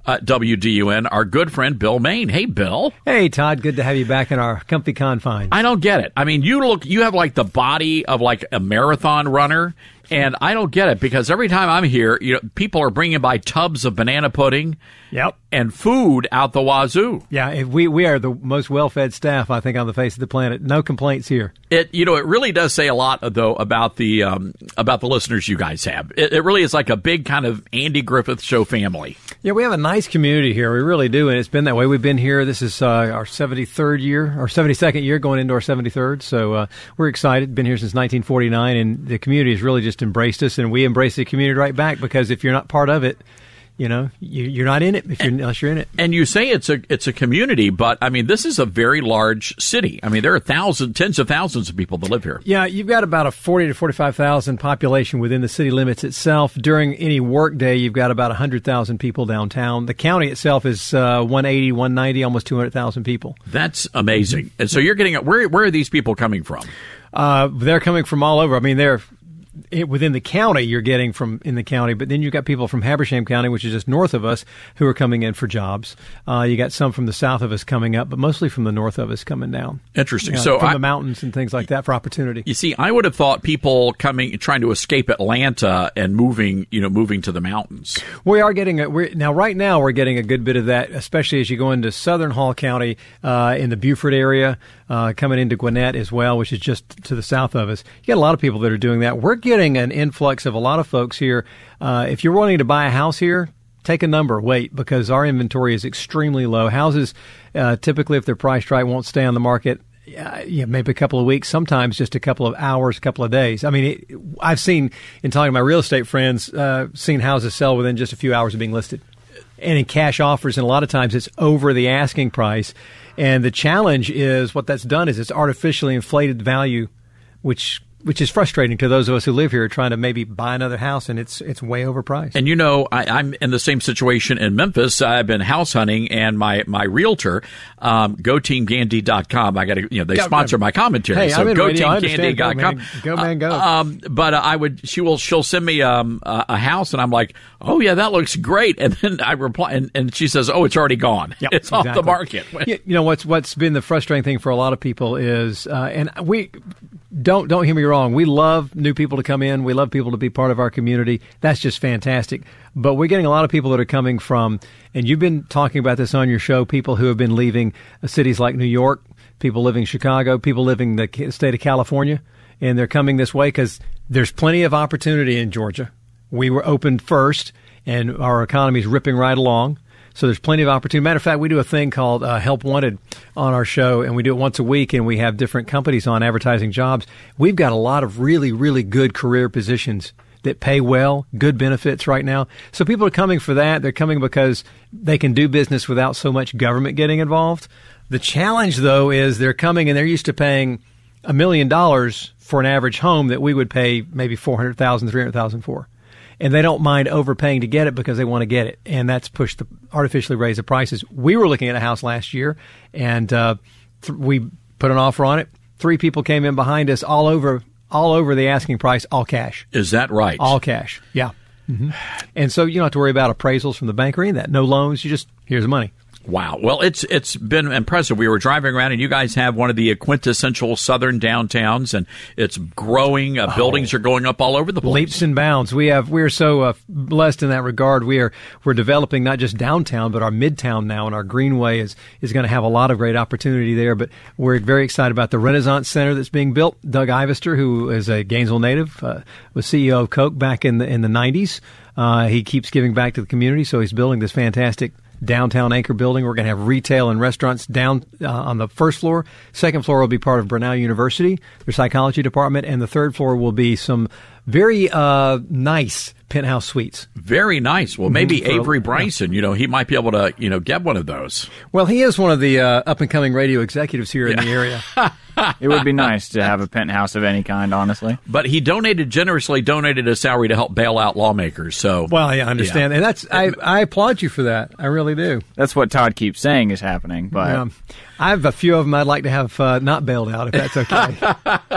at W D U N, our good friend Bill Main. Hey, Bill.
Hey, Todd. Good to have you back in our comfy confines.
I don't get it. I mean, you look, you have like the body of like a marathon runner. And I don't get it because every time I'm here, you know, people are bringing by tubs of banana pudding,
yep,
and food out the wazoo.
Yeah, if we we are the most well-fed staff I think on the face of the planet. No complaints here.
It you know it really does say a lot though about the um, about the listeners you guys have. It, it really is like a big kind of Andy Griffith Show family.
Yeah, we have a nice community here. We really do, and it's been that way. We've been here. This is uh, our seventy-third year, or seventy-second year, going into our seventy-third. So uh, we're excited. Been here since nineteen forty-nine, and the community has really just embraced us, and we embrace the community right back. Because if you're not part of it, you know, you, you're not in it if you're, unless you're in it.
And you say it's a it's a community, but I mean, this is a very large city. I mean, there are thousands, tens of thousands of people that live here.
Yeah, you've got about a forty to forty-five thousand population within the city limits itself. During any work day, you've got about a hundred thousand people downtown. The county itself is uh, one eighty, one ninety, almost two hundred thousand people.
That's amazing. And so you're getting where where are these people coming from?
Uh, they're coming from all over. I mean, they're It, within the county, you're getting from in the county, but then you've got people from Habersham County, which is just north of us, who are coming in for jobs. Uh, you got some from the south of us coming up, but mostly from the north of us coming down.
Interesting.
You know,
so
from
I,
the mountains and things like that for opportunity.
You see, I would have thought people coming, trying to escape Atlanta and moving, you know, moving to the mountains.
We are getting a, we're, now right now we're getting a good bit of that, especially as you go into southern Hall County, uh, in the Beaufort area, uh, coming into Gwinnett as well, which is just to the south of us. You got a lot of people that are doing that. We're getting an influx of a lot of folks here. Uh, if you're wanting to buy a house here, take a number, wait, because our inventory is extremely low. Houses, uh, typically, if they're priced right, won't stay on the market. Uh, yeah, maybe a couple of weeks, sometimes just a couple of hours, a couple of days. I mean, it, I've seen, in talking to my real estate friends, uh, seen houses sell within just a few hours of being listed. And in cash offers, and a lot of times it's over the asking price. And the challenge is, what that's done is it's artificially inflated value, which which is frustrating to those of us who live here trying to maybe buy another house, and it's it's way overpriced.
And, you know, I, I'm in the same situation in Memphis. I've been house hunting, and my, my realtor, um, go team gandy dot com, I got to, you know, they sponsor my commentary.
Hey,
so
I'm in
go
radio.
team gandy dot com.
Go, man, go.
Uh, um, but uh, I would, she will, she'll send me um, a, a house, and I'm like, oh, yeah, that looks great. And then I reply, and, and she says, oh, it's already gone.
Yep,
it's
exactly.
off the market.
You, you know, what's what's been the frustrating thing for a lot of people is, uh, and we don't don't hear me wrong, we love new people to come in. We love people to be part of our community. That's just fantastic. But we're getting a lot of people that are coming from, and you've been talking about this on your show, people who have been leaving cities like New York, people living in Chicago, people living in the state of California, and they're coming this way because there's plenty of opportunity in Georgia. We were opened first, and our economy is ripping right along. So there's plenty of opportunity. Matter of fact, we do a thing called uh, Help Wanted on our show, and we do it once a week, and we have different companies on advertising jobs. We've got a lot of really, really good career positions that pay well, good benefits right now. So people are coming for that. They're coming because they can do business without so much government getting involved. The challenge, though, is they're coming and they're used to paying a million dollars for an average home that we would pay maybe four hundred thousand dollars, three hundred thousand dollars for. And they don't mind overpaying to get it because they want to get it. And that's pushed the artificially raise the prices. We were looking at a house last year, and uh, th- we put an offer on it. Three people came in behind us all over all over the asking price, all cash.
Is that right?
All cash, yeah. Mm-hmm. And so you don't have to worry about appraisals from the bank or any of that. No loans. You just, here's the money.
Wow. Well, it's it's been impressive. We were driving around, and you guys have one of the quintessential southern downtowns, and it's growing. Uh, buildings oh. are going up all over the place.
Leaps and bounds. We have we're so uh, blessed in that regard. We are we're developing not just downtown, but our midtown now, and our Greenway is is going to have a lot of great opportunity there. But we're very excited about the Renaissance Center that's being built. Doug Ivester, who is a Gainesville native, uh, was C E O of Coke back in the in the nineties. Uh, he keeps giving back to the community, so he's building this fantastic downtown anchor building. We're going to have retail and restaurants down uh, on the first floor. Second floor will be part of Brenau University, their psychology department, and the third floor will be some very uh, nice penthouse suites.
Very nice. Well, maybe
mm-hmm.
Avery Bryson, you know, he might be able to, you know, get one of those.
Well, he is one of the uh, up-and-coming radio executives here yeah. in the area.
It would be nice to have a penthouse of any kind, honestly.
But he donated, generously donated his salary to help bail out lawmakers. So,
well, yeah, I understand. Yeah. And that's, I, I applaud you for that. I really do.
That's what Todd keeps saying is happening. But
yeah. I have a few of them I'd like to have uh, not bailed out, if that's okay.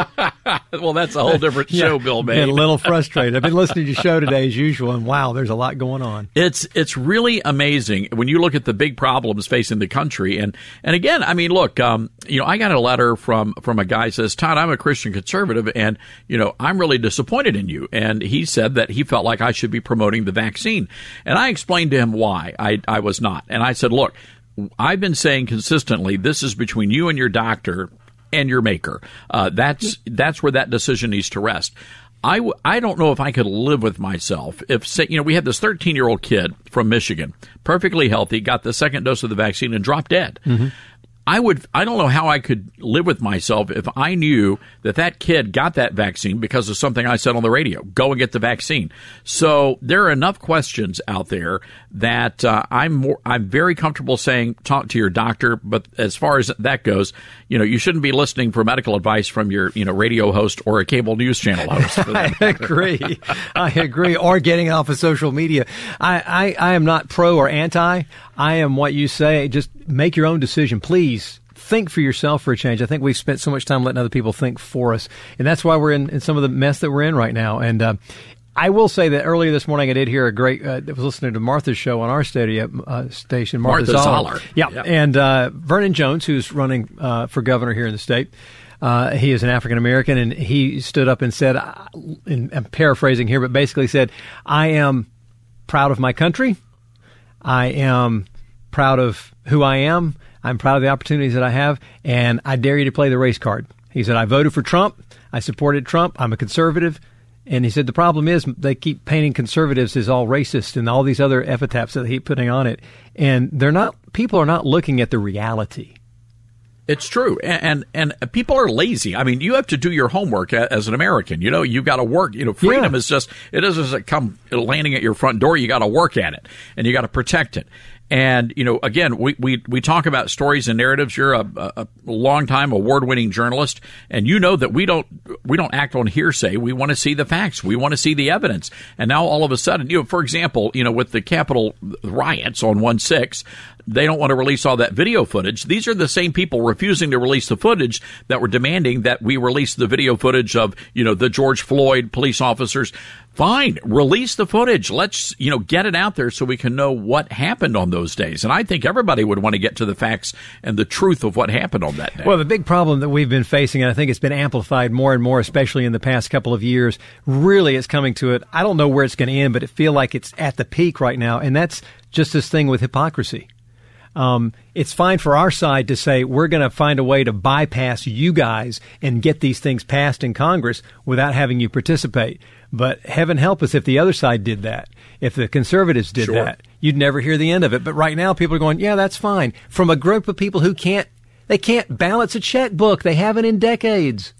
Well, that's a whole different show,
yeah,
Bill May.
Been a little frustrated. I've been listening to your show today as usual, and wow, there's a lot going on.
It's it's really amazing when you look at the big problems facing the country. And, and again, I mean, look, um, you know, I got a letter from, from a guy who says, Todd, I'm a Christian conservative, and, you know, I'm really disappointed in you. And he said that he felt like I should be promoting the vaccine. And I explained to him why I, I was not. And I said, look, I've been saying consistently, this is between you and your doctor and your maker. Uh, that's that's where that decision needs to rest. I, w- I don't know if I could live with myself if, say, you know, we had this thirteen-year-old kid from Michigan, perfectly healthy, got the second dose of the vaccine and dropped dead. Mm-hmm. I would, I don't know how I could live with myself if I knew that that kid got that vaccine because of something I said on the radio. Go and get the vaccine. So there are enough questions out there that uh, I'm more, I'm very comfortable saying talk to your doctor. But as far as that goes, you know, you shouldn't be listening for medical advice from your, you know, radio host or a cable news channel host.
I agree. I agree. Or getting it off of social media. I, I, I am not pro or anti. I am what you say. Just make your own decision, please. Think for yourself for a change. I think we've spent so much time letting other people think for us, and that's why we're in, in some of the mess that we're in right now. And uh, I will say that earlier this morning I did hear a great. Uh, I was listening to Martha's show on our studio, uh, station, Martha,
Martha
Zoller.
Zoller.
Yeah,
Yep.
and uh, Vernon Jones, who's running uh, for governor here in the state. Uh, he is an African American, and he stood up and said, uh, and I'm paraphrasing here, but basically said, "I am proud of my country. I am proud of who I am. I'm proud of the opportunities that I have, and I dare you to play the race card." He said, I voted for Trump. I supported Trump. I'm a conservative. And he said, the problem is they keep painting conservatives as all racist and all these other epithets that they keep putting on it. And they're not, people are not looking at the reality.
It's true. And, and and people are lazy. I mean, you have to do your homework as an American. You know, you got to work. You know, freedom
Yeah.
is just, it doesn't come landing at your front door. You got to work at it, and you got to protect it. And, you know, again, we, we, we talk about stories and narratives. You're a, a, a long-time award-winning journalist, and you know that we don't we don't act on hearsay. We want to see the facts. We want to see the evidence. And now all of a sudden, you know, for example, you know, with the Capitol riots on one six, they don't want to release all that video footage. These are the same people refusing to release the footage that were demanding that we release the video footage of, you know, the George Floyd police officers. Fine, release the footage. Let's, you know, get it out there so we can know what happened on those days. And I think everybody would want to get to the facts and the truth of what happened on that day.
Well, the big problem that we've been facing, and I think it's been amplified more and more, especially in the past couple of years, really is coming to it. I don't know where it's going to end, but it feels like it's at the peak right now. And that's just this thing with hypocrisy. Um, it's fine for our side to say we're going to find a way to bypass you guys and get these things passed in Congress without having you participate. But heaven help us if the other side did that. If the conservatives did
Sure.
that, you'd never hear the end of it. But right now, people are going, yeah, that's fine. From a group of people who can't, they can't balance a checkbook. They haven't in decades.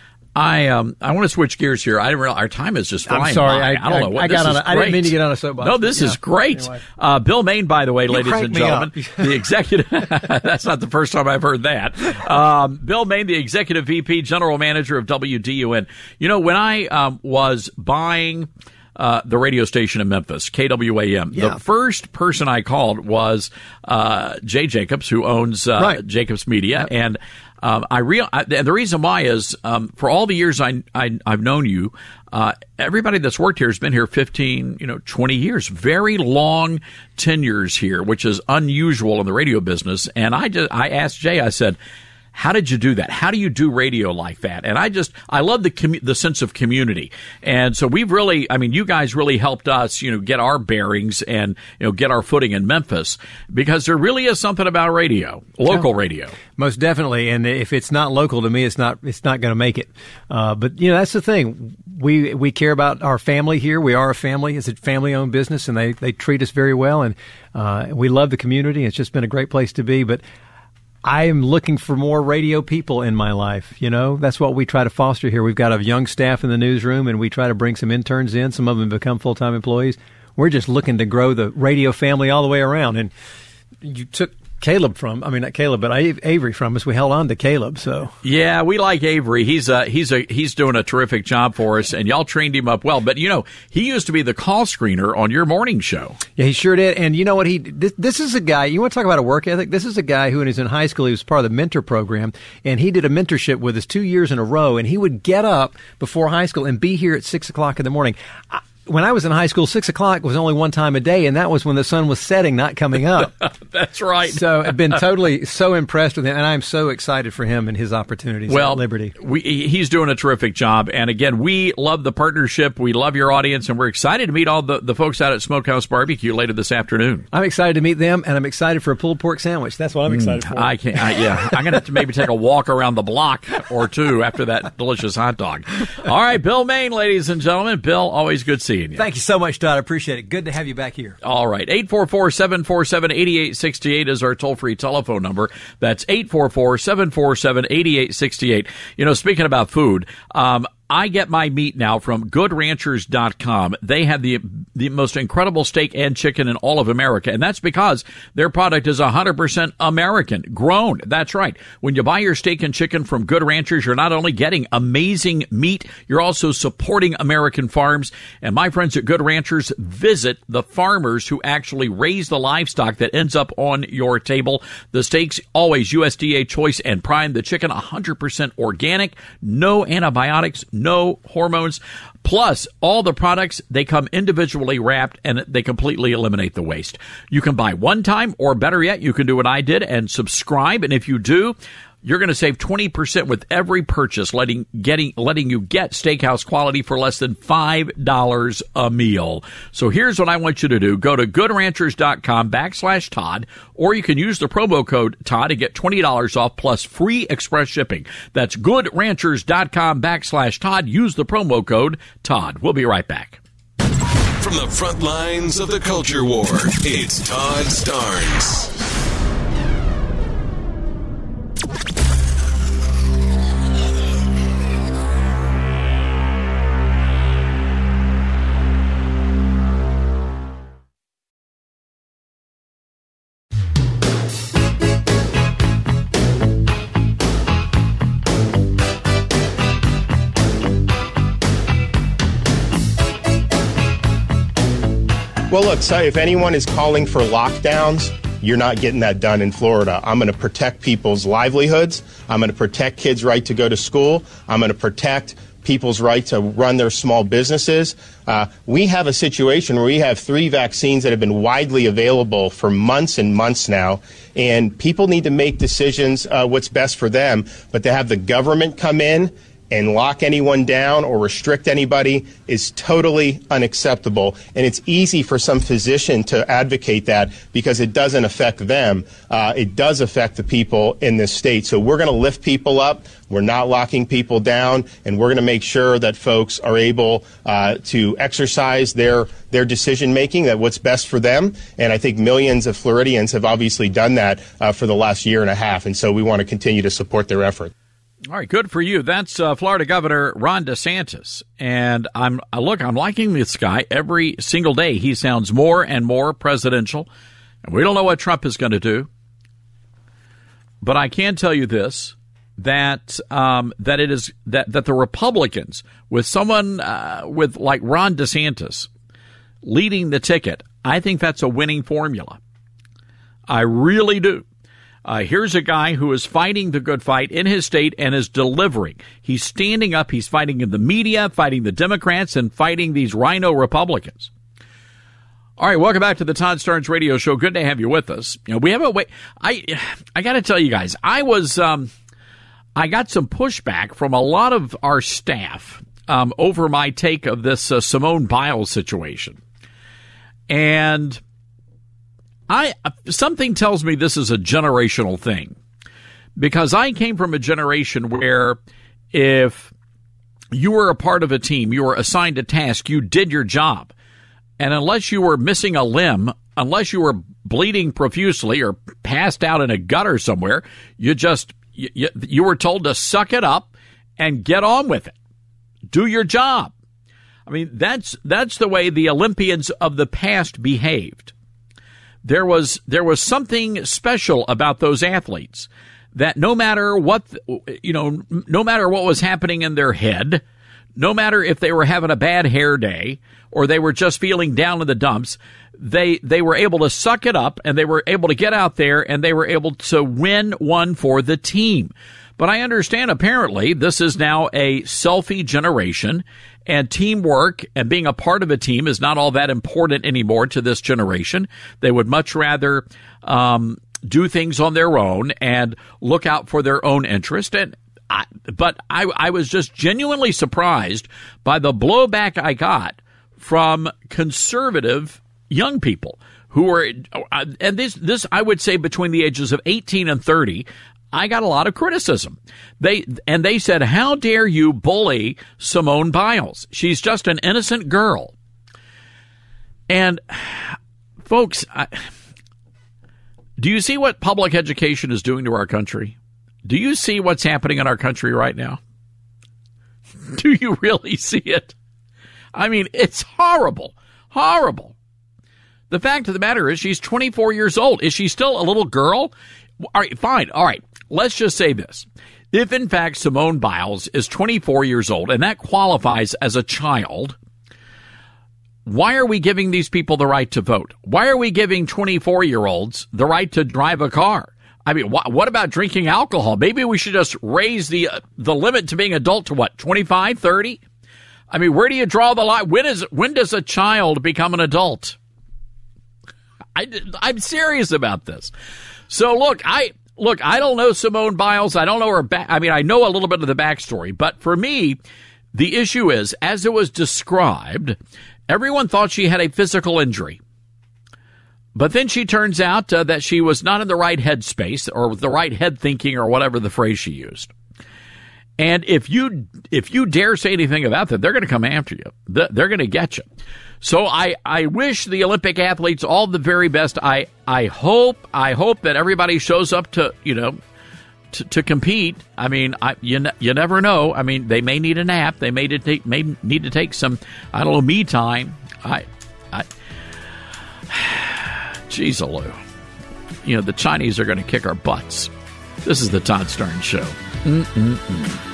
I um I want to switch gears here. I didn't realize our time is just flying
I'm sorry.
by.
I,
I don't know what
I,
this
got on
is
a, I didn't
great.
mean to get on a soapbox.
No, this
Yeah.
is great.
Anyway.
Uh, Bill Main, by the way,
You
ladies
cranked
and
me
gentlemen,
up.
the executive. That's not the first time I've heard that. Um, Bill Main, the executive V P, general manager of W D U N. You know, when I um, was buying uh, the radio station in Memphis, K W A M,
Yeah.
the first person I called was uh, Jay Jacobs, who owns uh,
Right.
Jacobs Media, and. Um, I real I, and the reason why is um, for all the years I, I I've known you, uh, everybody that's worked here has been here fifteen, you know, twenty years, very long tenures here, which is unusual in the radio business. And I just I asked Jay, I said, how did you do that? How do you do radio like that? And I just, I love the commu- the sense of community. And so we've really, I mean, you guys really helped us, you know, get our bearings and, you know, get our footing in Memphis, because there really is something about radio, local
Yeah.
radio.
Most definitely, and if it's not local to me, it's not it's not going to make it. Uh, but you know, that's the thing. We we care about our family here. We are a family. It's a family-owned business, and they they treat us very well, and uh, we love the community. It's just been a great place to be. But I am looking for more radio people in my life. You know, that's what we try to foster here. We've got a young staff in the newsroom, and we try to bring some interns in. Some of them become full-time employees. We're just looking to grow the radio family all the way around. And you took Caleb from. I mean, not Caleb, but Avery from us. We held on to Caleb. So
yeah, we like Avery. He's uh he's a he's doing a terrific job for us, and y'all trained him up well. But you know, he used to be the call screener on your morning show.
Yeah, he sure did. And you know what? He this, this is a guy. You want to talk about a work ethic? This is a guy who, when he was in high school, he was part of the mentor program, and he did a mentorship with us two years in a row. And he would get up before high school and be here at six o'clock in the morning. I, When I was in high school, six o'clock was only one time a day, and that was when the sun was setting, not coming up.
That's right.
So I've been totally so impressed with him, and I'm so excited for him and his opportunities
well,
at Liberty.
We, he's doing a terrific job. And again, we love the partnership. We love your audience, and we're excited to meet all the, the folks out at Smokehouse Barbecue later this afternoon.
I'm excited to meet them, and I'm excited for a pulled pork sandwich. That's what I'm excited
mm,
for.
I can't. I, yeah, I'm going to have to maybe take a walk around the block or two after that delicious hot dog. All right, Bill Main, ladies and gentlemen. Bill, always good seeing you.
Thank you so much, Todd. I appreciate it. Good to have you back here.
All right. eight four four, seven four seven, eight eight six eight is our toll-free telephone number. That's eight four four, seven four seven, eight eight six eight. You know, speaking about food, um, I get my meat now from good ranchers dot com. They have the the most incredible steak and chicken in all of America, and that's because their product is one hundred percent American, grown. That's right. When you buy your steak and chicken from Good Ranchers, you're not only getting amazing meat, you're also supporting American farms. And my friends at Good Ranchers visit the farmers who actually raise the livestock that ends up on your table. The steaks, always U S D A choice and prime. The chicken, one hundred percent organic, no antibiotics, no hormones. Plus, all the products, they come individually wrapped, and they completely eliminate the waste. You can buy one time, or better yet, you can do what I did and subscribe. And if you do, you're going to save twenty percent with every purchase, letting getting letting you get steakhouse quality for less than five dollars a meal. So here's what I want you to do. Go to good ranchers dot com backslash Todd, or you can use the promo code Todd to get twenty dollars off plus free express shipping. That's good ranchers dot com backslash Todd. Use the promo code Todd. We'll be right back.
From the front lines of the culture war, it's Todd Starnes.
Well, look, so if anyone is calling for lockdowns, you're not getting that done in Florida. I'm going to protect people's livelihoods. I'm going to protect kids' right to go to school. I'm going to protect people's right to run their small businesses. Uh, we have a situation where we have three vaccines that have been widely available for months and months now, and people need to make decisions uh, what's best for them. But to have the government come in and lock anyone down or restrict anybody is totally unacceptable. And it's easy for some physician to advocate that because it doesn't affect them. Uh, it does affect the people in this state. So we're going to lift people up. We're not locking people down, and we're going to make sure that folks are able uh, to exercise their their decision making, that what's best for them. And I think millions of Floridians have obviously done that uh, for the last year and a half. And so we want to continue to support their effort.
All right, good for you. That's uh, Florida Governor Ron DeSantis. And I'm uh, look, I'm liking this guy every single day. He sounds more and more presidential. And we don't know what Trump is going to do. But I can tell you this, that um, that it is that, that the Republicans, with someone uh, with like Ron DeSantis leading the ticket, I think that's a winning formula. I really do. Uh, here's a guy who is fighting the good fight in his state and is delivering. He's standing up. He's fighting in the media, fighting the Democrats, and fighting these rhino Republicans. All right, welcome back to the Todd Starnes Radio Show. Good to have you with us. You know, we have a way. I I got to tell you guys, I was um, I got some pushback from a lot of our staff um, over my take of this uh, Simone Biles situation, and I something tells me this is a generational thing, because I came from a generation where if you were a part of a team, you were assigned a task, you did your job. And unless you were missing a limb, unless you were bleeding profusely or passed out in a gutter somewhere, you just you, you were told to suck it up and get on with it. Do your job. I mean, that's that's the way the Olympians of the past behaved. there was there was something special about those athletes that no matter what, you know, no matter what was happening in their head, no matter if they were having a bad hair day or they were just feeling down in the dumps, they they were able to suck it up and they were able to get out there and they were able to win one for the team. But I understand apparently this is now a selfie generation, and teamwork and being a part of a team is not all that important anymore to this generation. They would much rather um, do things on their own and look out for their own interest. And I, but I, I was just genuinely surprised by the blowback I got from conservative young people who were, and this, this I would say between the ages of eighteen and thirty, I got a lot of criticism. They and they said, "How dare you bully Simone Biles? She's just an innocent girl." And folks, I, do you see what public education is doing to our country? Do you see what's happening in our country right now? Do you really see it? I mean, it's horrible, horrible. The fact of the matter is she's twenty-four years old. Is she still a little girl? All right, fine. All right. Let's just say this. If, in fact, Simone Biles is twenty-four years old and that qualifies as a child, why are we giving these people the right to vote? Why are we giving twenty-four-year-olds the right to drive a car? I mean, wh- what about drinking alcohol? Maybe we should just raise the uh, the limit to being adult to what, twenty-five, thirty? I mean, where do you draw the line? When is when does a child become an adult? I, I'm serious about this. So look, I look, I don't know Simone Biles. I don't know her back. I mean, I know a little bit of the backstory, but for me, the issue is, as it was described, everyone thought she had a physical injury. But then she turns out uh, that she was not in the right headspace or the right head thinking or whatever the phrase she used. And if you if you dare say anything about that, they're going to come after you. They're going to get you. So I, I wish the Olympic athletes all the very best. I I hope I hope that everybody shows up to you know to, to compete. I mean, I you you never know. I mean, they may need a nap. They may take may need to take some I don't know me time. I I. Jeez, Lou. You know, the Chinese are going to kick our butts. This is the Todd Starnes Show. Mm-mm-mm.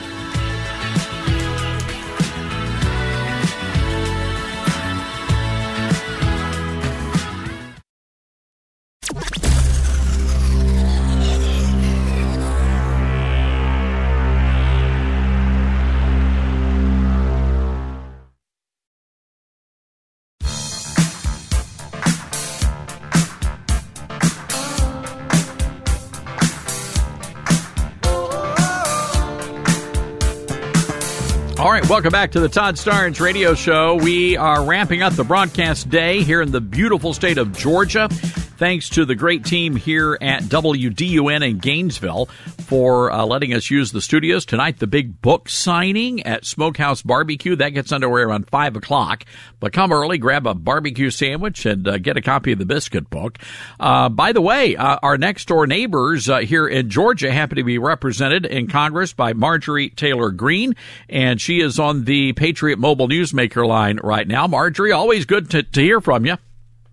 All right, welcome back to the Todd Starnes Radio Show. We are ramping up the broadcast day here in the beautiful state of Georgia. Thanks to the great team here at W D U N in Gainesville for uh, letting us use the studios. Tonight, the big book signing at Smokehouse Barbecue. That gets underway around five o'clock. But come early, grab a barbecue sandwich, and uh, get a copy of the Biscuit Book. Uh, by the way, uh, our next-door neighbors uh, here in Georgia happen to be represented in Congress by Marjorie Taylor Greene, and she is on the Patriot Mobile Newsmaker line right now. Marjorie, always good to, to hear from you.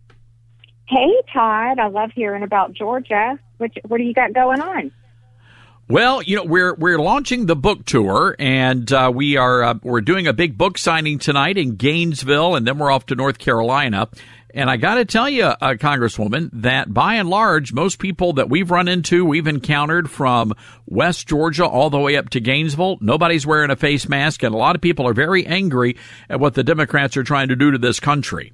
Hey, Todd. I love hearing about Georgia. What, what do you got going on?
Well, you know, we're we're launching the book tour, and uh, we are uh, we're doing a big book signing tonight in Gainesville, and then we're off to North Carolina. And I got to tell you, uh, Congresswoman, that by and large, most people that we've run into, we've encountered from West Georgia all the way up to Gainesville, nobody's wearing a face mask, and a lot of people are very angry at what the Democrats are trying to do to this country.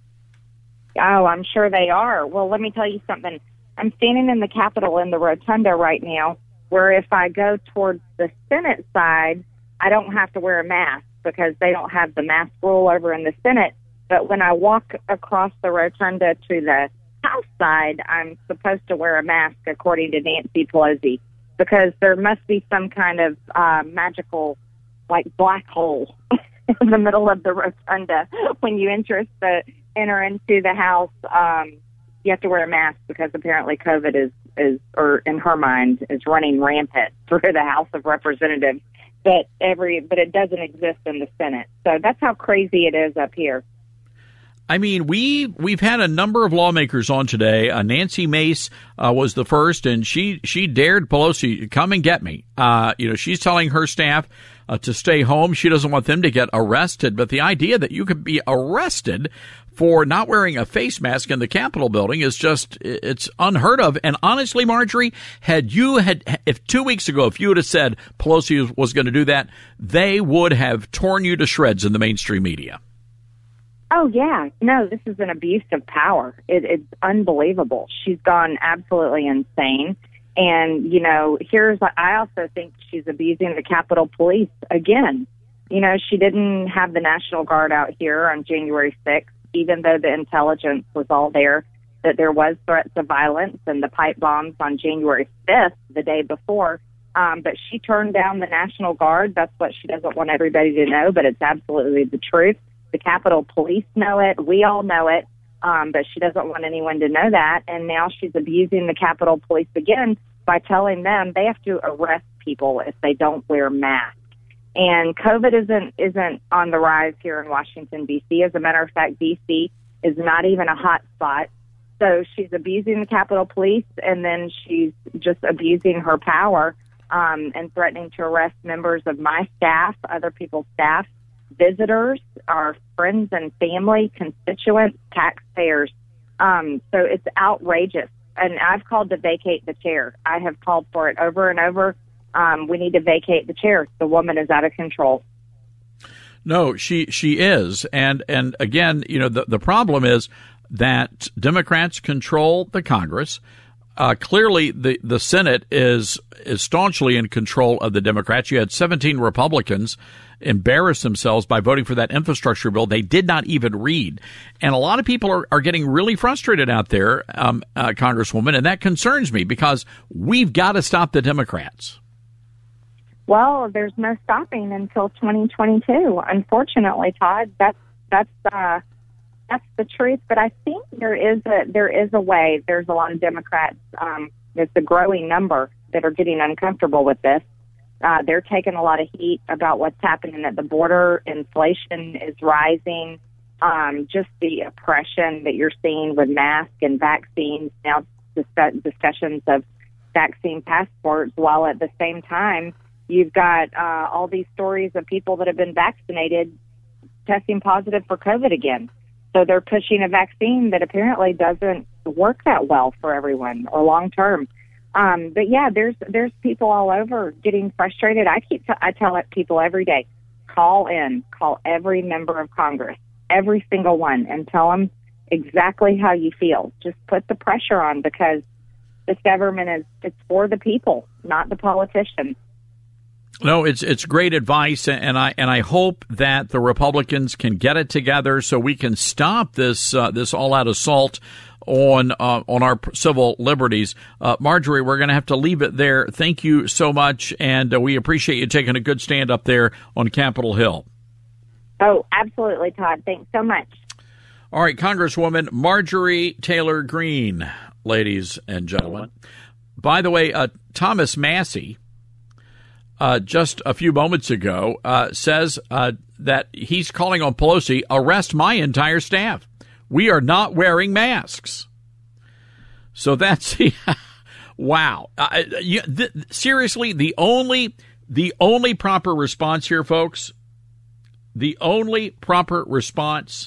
Oh, I'm sure they are. Well, let me tell you something. I'm standing in the Capitol in the rotunda right now, where if I go towards the Senate side, I don't have to wear a mask because they don't have the mask rule over in the Senate. But when I walk across the rotunda to the House side, I'm supposed to wear a mask, according to Nancy Pelosi, because there must be some kind of uh, magical, like, black hole in the middle of the rotunda when you enter the enter into the House. Um, you have to wear a mask because apparently COVID is, is, or in her mind, is running rampant through the House of Representatives. But every, but it doesn't exist in the Senate. So that's how crazy it is up here.
I mean, we we've had a number of lawmakers on today. Uh, Nancy Mace uh, was the first, and she she dared Pelosi, come and get me. Uh, you know, she's telling her staff uh, to stay home. She doesn't want them to get arrested. But the idea that you could be arrested for not wearing a face mask in the Capitol building is just, it's unheard of. And honestly, Marjorie, had you had, if two weeks ago, if you would have said Pelosi was going to do that, they would have torn you to shreds in the mainstream media.
Oh, yeah. No, this is an abuse of power. It, it's unbelievable. She's gone absolutely insane. And, you know, here's, I also think she's abusing the Capitol Police again. You know, she didn't have the National Guard out here on January sixth, even though the intelligence was all there, that there was threats of violence and the pipe bombs on January fifth, the day before. Um, but she turned down the National Guard. That's what she doesn't want everybody to know, but it's absolutely the truth. The Capitol Police know it. We all know it. Um, but she doesn't want anyone to know that. And now she's abusing the Capitol Police again by telling them they have to arrest people if they don't wear masks. And COVID isn't isn't on the rise here in Washington, D C. As a matter of fact, D C is not even a hot spot. So she's abusing the Capitol Police, and then she's just abusing her power um, and threatening to arrest members of my staff, other people's staff, visitors, our friends and family, constituents, taxpayers. Um, so it's outrageous. And I've called to vacate the chair. I have called for it over and over. Um, we need to vacate the chair. The woman is out of control.
No, she she is. And and again, you know, the, the problem is that Democrats control the Congress. Uh, clearly, the, the Senate is is staunchly in control of the Democrats. You had seventeen Republicans embarrass themselves by voting for that infrastructure bill they did not even read. And a lot of people are, are getting really frustrated out there, um, uh, Congresswoman, and that concerns me because we've got to stop the Democrats.
Well, there's no stopping until twenty twenty-two. Unfortunately, Todd, that's that's uh, that's the truth. But I think there is a there is a way. There's a lot of Democrats. Um, there's a growing number that are getting uncomfortable with this. Uh, they're taking a lot of heat about what's happening at the border. Inflation is rising. Um, just the oppression that you're seeing with masks and vaccines. Now, discuss- discussions of vaccine passports, while at the same time, you've got uh, all these stories of people that have been vaccinated testing positive for COVID again. So they're pushing a vaccine that apparently doesn't work that well for everyone or long term. Um, but yeah, there's there's people all over getting frustrated. I keep t- I tell people every day, call in, call every member of Congress, every single one, and tell them exactly how you feel. Just put the pressure on because this government is it's for the people, not the politicians.
No, it's it's great advice, and I and I hope that the Republicans can get it together so we can stop this uh, this all out assault on uh, on our civil liberties. Uh, Marjorie, we're going to have to leave it there. Thank you so much, and uh, we appreciate you taking a good stand up there on Capitol Hill.
Oh, absolutely, Todd. Thanks so much.
All right, Congresswoman Marjorie Taylor Greene, ladies and gentlemen. By the way, uh, Thomas Massie, Uh, just a few moments ago, uh, says uh, that he's calling on Pelosi, arrest my entire staff. We are not wearing masks. So that's, wow. Uh, you, th- seriously, the only, the only proper response here, folks, the only proper response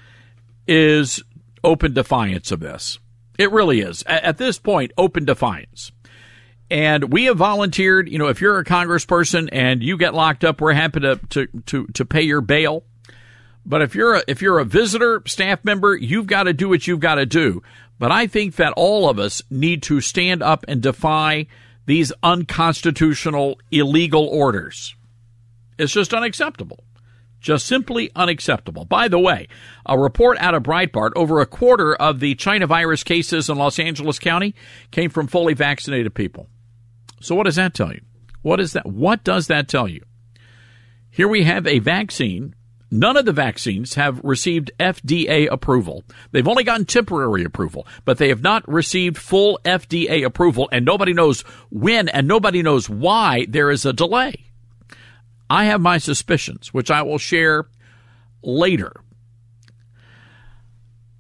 is open defiance of this. It really is. At, at this point, open defiance. And we have volunteered, you know, if you're a congressperson and you get locked up, we're happy to, to, to, to pay your bail. But if you're a, if you're a visitor, staff member, you've got to do what you've got to do. But I think that all of us need to stand up and defy these unconstitutional, illegal orders. It's just unacceptable. Just simply unacceptable. By the way, a report out of Breitbart, over a quarter of the China virus cases in Los Angeles County came from fully vaccinated people. So what does that tell you? What is that? What does that tell you? Here we have a vaccine. None of the vaccines have received F D A approval. They've only gotten temporary approval, but they have not received full F D A approval, and nobody knows when and nobody knows why there is a delay. I have my suspicions, which I will share later.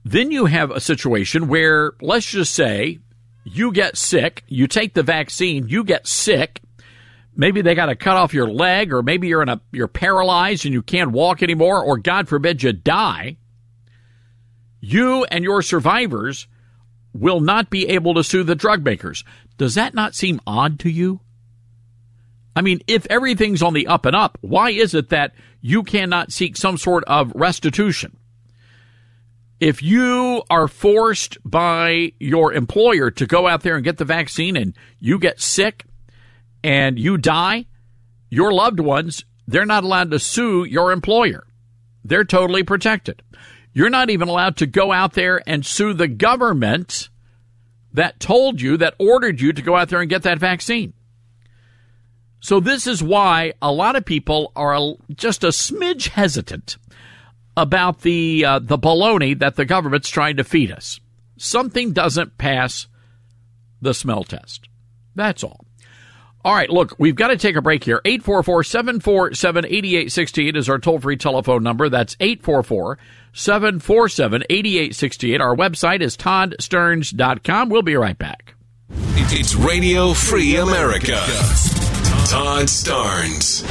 Then you have a situation where, let's just say, you get sick, you take the vaccine, you get sick. Maybe they got to cut off your leg, or maybe you're in a you're paralyzed and you can't walk anymore, or God forbid you die. You and your survivors will not be able to sue the drug makers. Does that not seem odd to you? I mean, if everything's on the up and up, why is it that you cannot seek some sort of restitution? If you are forced by your employer to go out there and get the vaccine and you get sick and you die, your loved ones, they're not allowed to sue your employer. They're totally protected. You're not even allowed to go out there and sue the government that told you, that ordered you to go out there and get that vaccine. So this is why a lot of people are just a smidge hesitant about the uh, the baloney that the government's trying to feed us. Something doesn't pass the smell test. That's all. All right, look, we've got to take a break here. eight four four, seven four seven, eight eight six eight is our toll-free telephone number. That's eight four four, seven four seven, eight eight six eight. Our website is todd stearns dot com. We'll be right back.
It's Radio Free America. Todd Starnes.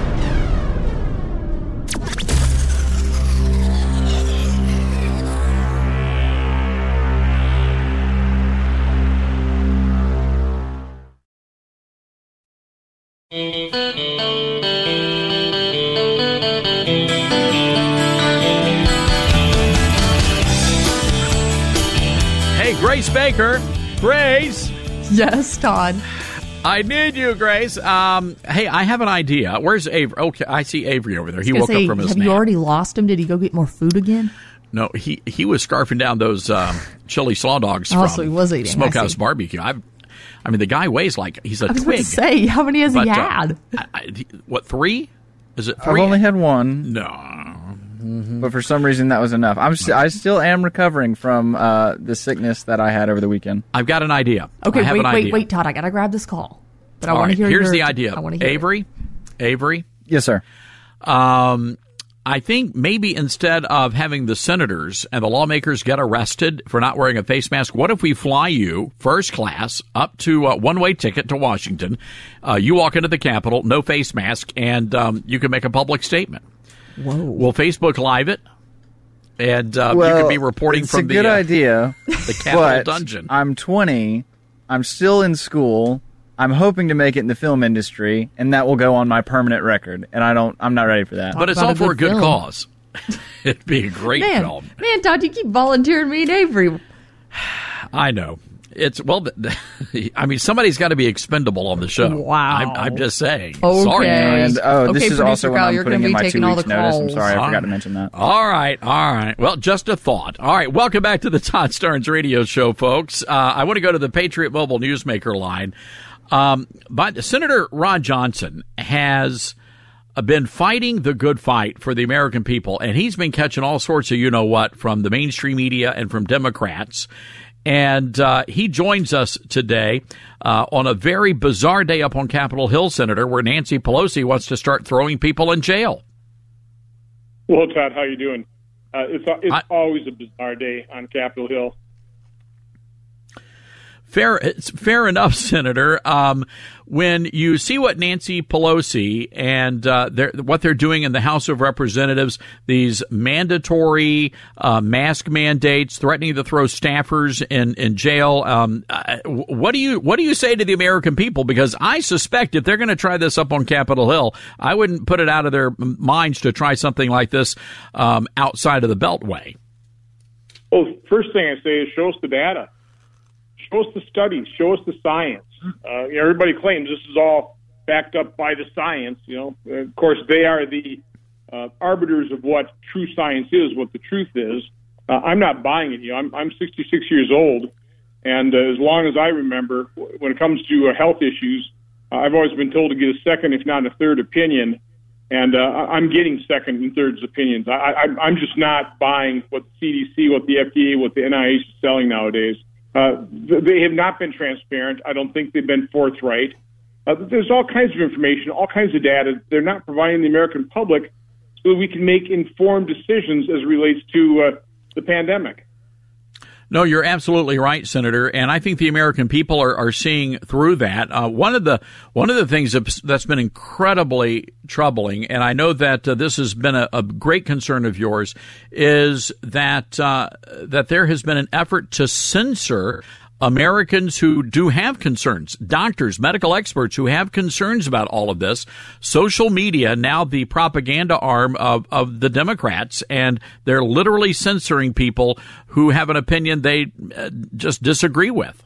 Hey, Grace Baker. Grace.
Yes, Todd.
I need you, Grace. Um, hey, I have an idea. Where's Avery? Okay, I see Avery over there. He woke
say,
up from his
have
nap.
you already lost him? Did he go get more food again?
No, he, he was scarfing down those um, chili slaw dogs
Oh,
from
so he was eating,
Smokehouse
I see.
Barbecue. I've, I mean, the guy weighs like he's a
I was
twig.
about to say, how many has
But,
he
uh,
had?
I, I, what, three? Is it
I've
three?
only had one.
No.
But for some reason, that was enough. I'm st- I still am recovering from uh, the sickness that I had over the weekend.
I've got an idea.
Okay,
I have
wait,
an
wait,
idea.
wait, Todd. I gotta grab this call, but I
All
want
right,
to hear.
here's
your,
the idea.
I want to hear
Avery, Avery.
Yes, sir.
Um, I think maybe instead of having the senators and the lawmakers get arrested for not wearing a face mask, what if we fly you first class up to a one-way ticket to Washington? Uh, you walk into the Capitol, no face mask, and um, you can make a public statement.
Whoa.
We'll Facebook Live it. And uh,
well,
you could be reporting
it's
from
a
the
good
uh,
idea,
the Capitol
but
dungeon.
I'm twenty. I'm still in school. I'm hoping to make it in the film industry, and that will go on my permanent record. And I don't. I'm not ready for that.
But it's all for a good cause. It'd be a great
man,
film.
man, Todd, you keep volunteering me and Avery.
I know. It's well. I mean, somebody's got to be expendable on the show.
Wow.
I'm, I'm just saying.
Okay.
Sorry, guys.
And oh, this
Okay,
is also
Producer
when
Kyle,
I'm
you're
putting
gonna
in
be
my two
taking all
weeks
the
notice. I'm
calls.
sorry, I
All
forgot to
right.
mention that.
All right, all right. Well, just a thought. All right, welcome back to the Todd Starnes Radio Show, folks. Uh, I want to go to the Patriot Mobile Newsmaker line. Um, but Senator Ron Johnson has been fighting the good fight for the American people, and he's been catching all sorts of you-know-what from the mainstream media and from Democrats. And uh, he joins us today uh, on a very bizarre day up on Capitol Hill, Senator, where Nancy Pelosi wants to start throwing people in jail.
Well, Todd, how you doing? Uh, it's it's
I,
always a bizarre day on Capitol Hill.
Fair, it's fair enough, Senator. Um, when you see what Nancy Pelosi and uh, they're, what they're doing in the House of Representatives, these mandatory uh, mask mandates, threatening to throw staffers in in jail, um, uh, what do you what do you say to the American people? Because I suspect if they're going to try this up on Capitol Hill, I wouldn't put it out of their minds to try something like this um, outside of the Beltway.
Well, first thing I say is show us the data. Show us the studies. Show us the science. Uh, you know, everybody claims this is all backed up by the science. You know, uh, of course, they are the uh, arbiters of what true science is, what the truth is. Uh, I'm not buying it. You know, I'm, I'm sixty-six years old, and uh, as long as I remember, when it comes to uh, health issues, uh, I've always been told to get a second, if not a third, opinion. And uh, I'm getting second and third opinions. I, I, I'm just not buying what the C D C, what the F D A, what the N I H is selling nowadays. Uh, they have not been transparent. I don't think they've been forthright. Uh, there's all kinds of information, all kinds of data. They're not providing the American public so that we can make informed decisions as it relates to uh, the pandemic.
No, you're absolutely right, Senator, and I think the American people are, are seeing through that. Uh, one of the one of the things that's been incredibly troubling, and I know that uh, this has been a, a great concern of yours, is that uh, that there has been an effort to censor Americans who do have concerns, doctors, medical experts who have concerns about all of this. Social media, now the propaganda arm of, of the Democrats, and they're literally censoring people who have an opinion they uh, just disagree with.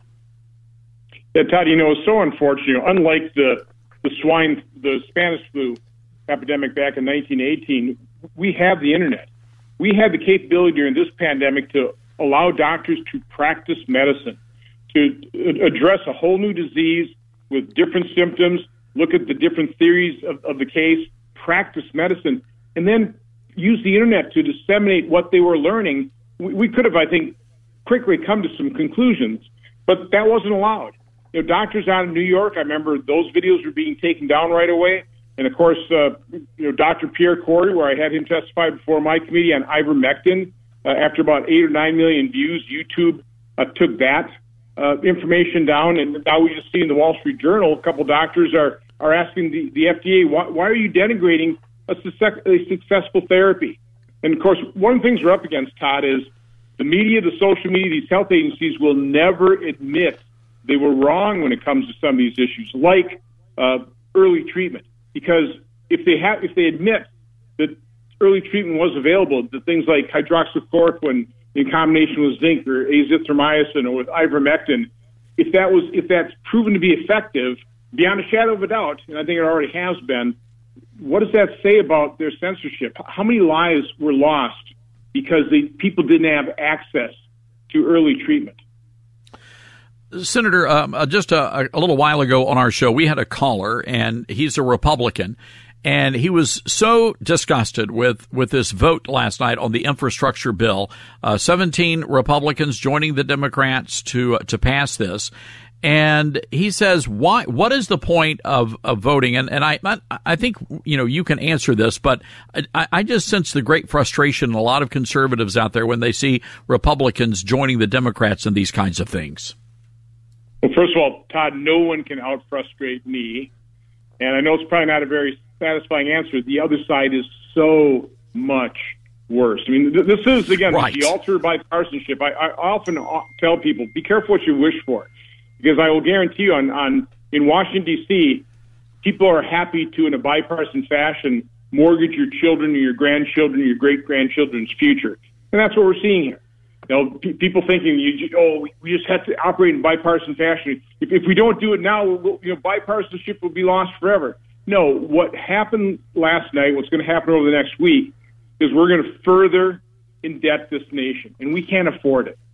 Yeah, Todd, you know, it's so unfortunate. Unlike the, the swine, the Spanish flu epidemic back in nineteen eighteen, we have the internet. We have the capability during this pandemic to allow doctors to practice medicine, to address a whole new disease with different symptoms, look at the different theories of, of the case, practice medicine, and then use the internet to disseminate what they were learning. We, we could have, I think, quickly come to some conclusions, but that wasn't allowed. You know, doctors out in New York, I remember those videos were being taken down right away. And of course, uh, you know, Doctor Pierre Corey, where I had him testify before my committee on ivermectin, uh, after about eight or nine million views, YouTube uh, took that Uh, information down, and now we just see in the Wall Street Journal, a couple doctors are, are asking the, the F D A, why, why are you denigrating a, success, a successful therapy? And, of course, one of the things we're up against, Todd, is the media, the social media, these health agencies will never admit they were wrong when it comes to some of these issues, like uh, early treatment. Because if they have, if they admit that early treatment was available, the things like hydroxychloroquine in combination with zinc or azithromycin or with ivermectin, if that was if that's proven to be effective beyond a shadow of a doubt, and I think it already has been, what does that say about their censorship? How many lives were lost because the people didn't have access to early treatment?
Senator, um, uh, just a, a little while ago on our show, we had a caller, and he's a Republican. And he was so disgusted with, with this vote last night on the infrastructure bill. Uh, seventeen Republicans joining the Democrats to uh, to pass this. And he says, why? What is the point of, of voting? And, and I I think, you know, you can answer this, but I, I just sense the great frustration in a lot of conservatives out there when they see Republicans joining the Democrats in these kinds of things.
Well, first of all, Todd, no one can out-frustrate me. And I know it's probably not a very satisfying answer. The other side is so much worse. I mean, th- this is, again, right. The altar of bipartisanship. I, I often tell people, be careful what you wish for, because I will guarantee you on, on in Washington, D C, people are happy to, in a bipartisan fashion, mortgage your children or your grandchildren or your great-grandchildren's future. And that's what we're seeing here. You know, p- people thinking, you, oh, we just have to operate in bipartisan fashion. If, if we don't do it now, we'll, you know, bipartisanship will be lost forever. No, what happened last night, what's going to happen over the next week, is we're going to further indebt this nation, and we can't afford it.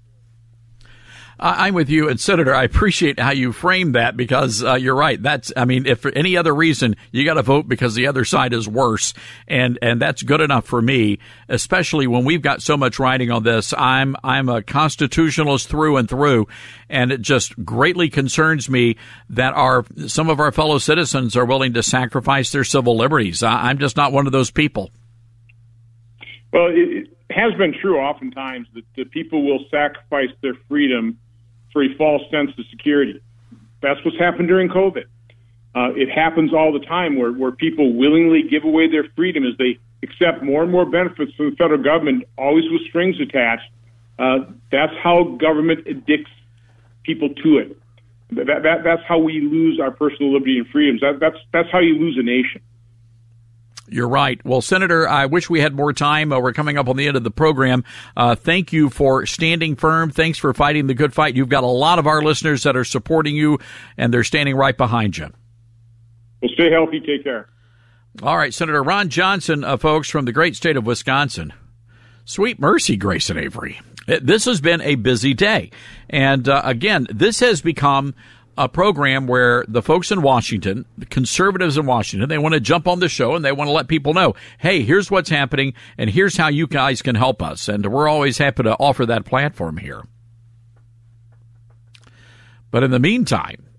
I'm with you, and Senator, I appreciate how you framed that, because uh, you're right. That's, I mean, if for any other reason, you got to vote because the other side is worse, and and that's good enough for me. Especially when we've got so much riding on this. I'm I'm a constitutionalist through and through, and it just greatly concerns me that our some of our fellow citizens are willing to sacrifice their civil liberties. I, I'm just not one of those people.
Well, it has been true oftentimes that, that people will sacrifice their freedom for a false sense of security. That's what's happened during COVID. Uh, it happens all the time where, where people willingly give away their freedom as they accept more and more benefits from the federal government, always with strings attached. Uh, that's how government addicts people to it. That, that, that's how we lose our personal liberty and freedoms. That, that's, that's how you lose a nation.
You're right. Well, Senator, I wish we had more time. Uh, we're coming up on the end of the program. Uh, thank you for standing firm. Thanks for fighting the good fight. You've got a lot of our listeners that are supporting you, and they're standing right behind you.
Well, stay healthy. Take care.
All right, Senator Ron Johnson, uh, folks, from the great state of Wisconsin. Sweet mercy, Grace and Avery. This has been a busy day. And, uh, again, this has become a program where the folks in Washington, the conservatives in Washington, they want to jump on the show and they want to let people know, hey, here's what's happening and here's how you guys can help us. And we're always happy to offer that platform here. But in the meantime,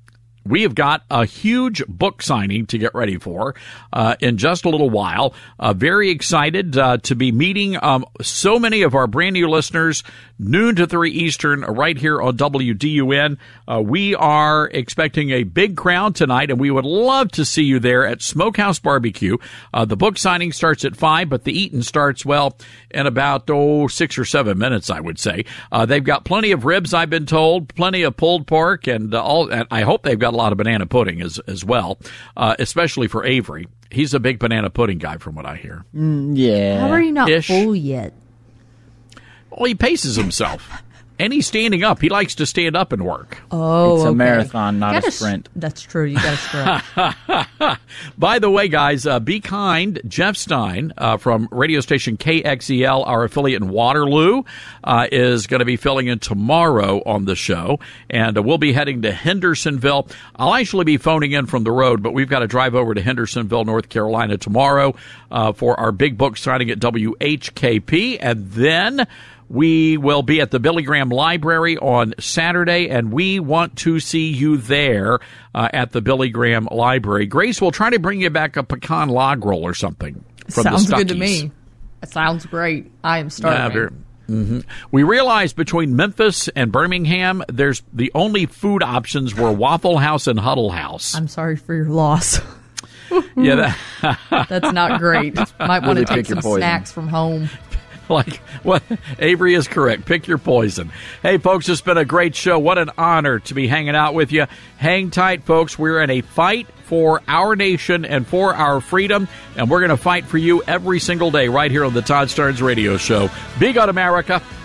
we have got a huge book signing to get ready for uh, in just a little while. Uh, very excited uh, to be meeting um, so many of our brand new listeners, noon to three Eastern, right here on W D U N. Uh, we are expecting a big crowd tonight, and we would love to see you there at Smokehouse Barbecue. Uh, the book signing starts at five, but the eating starts, well, in about, oh, six or seven minutes, I would say. Uh, they've got plenty of ribs, I've been told, plenty of pulled pork, and uh, all. And I hope they've got a lot of banana pudding as as well, uh, especially for Avery. He's a big banana pudding guy, from what I hear.
Mm, yeah.
How are you not
Ish.
full yet?
Well, he paces himself. And he's standing up. He likes to stand up and work.
Oh,
It's a
okay.
marathon, not
You
a
gotta
sprint.
s- That's true. You got to sprint.
By the way, guys, uh, be kind. Jeff Stein uh, from radio station K X E L, our affiliate in Waterloo, uh, is going to be filling in tomorrow on the show. And uh, we'll be heading to Hendersonville. I'll actually be phoning in from the road, but we've got to drive over to Hendersonville, North Carolina tomorrow uh, for our big book signing at W H K P. And then we will be at the Billy Graham Library on Saturday, and we want to see you there uh, at the Billy Graham Library. Grace, we'll try to bring you back a pecan log roll or something from
Sounds
the
good to
Stuckies.
me. That sounds great. I am
Yeah,
starving.
very- mhm. We realized between Memphis and Birmingham, there's the only food options were Waffle House and Huddle House.
I'm sorry for your loss.
Yeah, that,
That's not great. Might want
Really
to take
pick your
some
poison.
snacks from home.
Like, what Avery is correct. Pick your poison. Hey, folks, it's been a great show. What an honor to be hanging out with you. Hang tight, folks. We're in a fight for our nation and for our freedom, and we're going to fight for you every single day right here on the Todd Starnes Radio Show. Be good, America.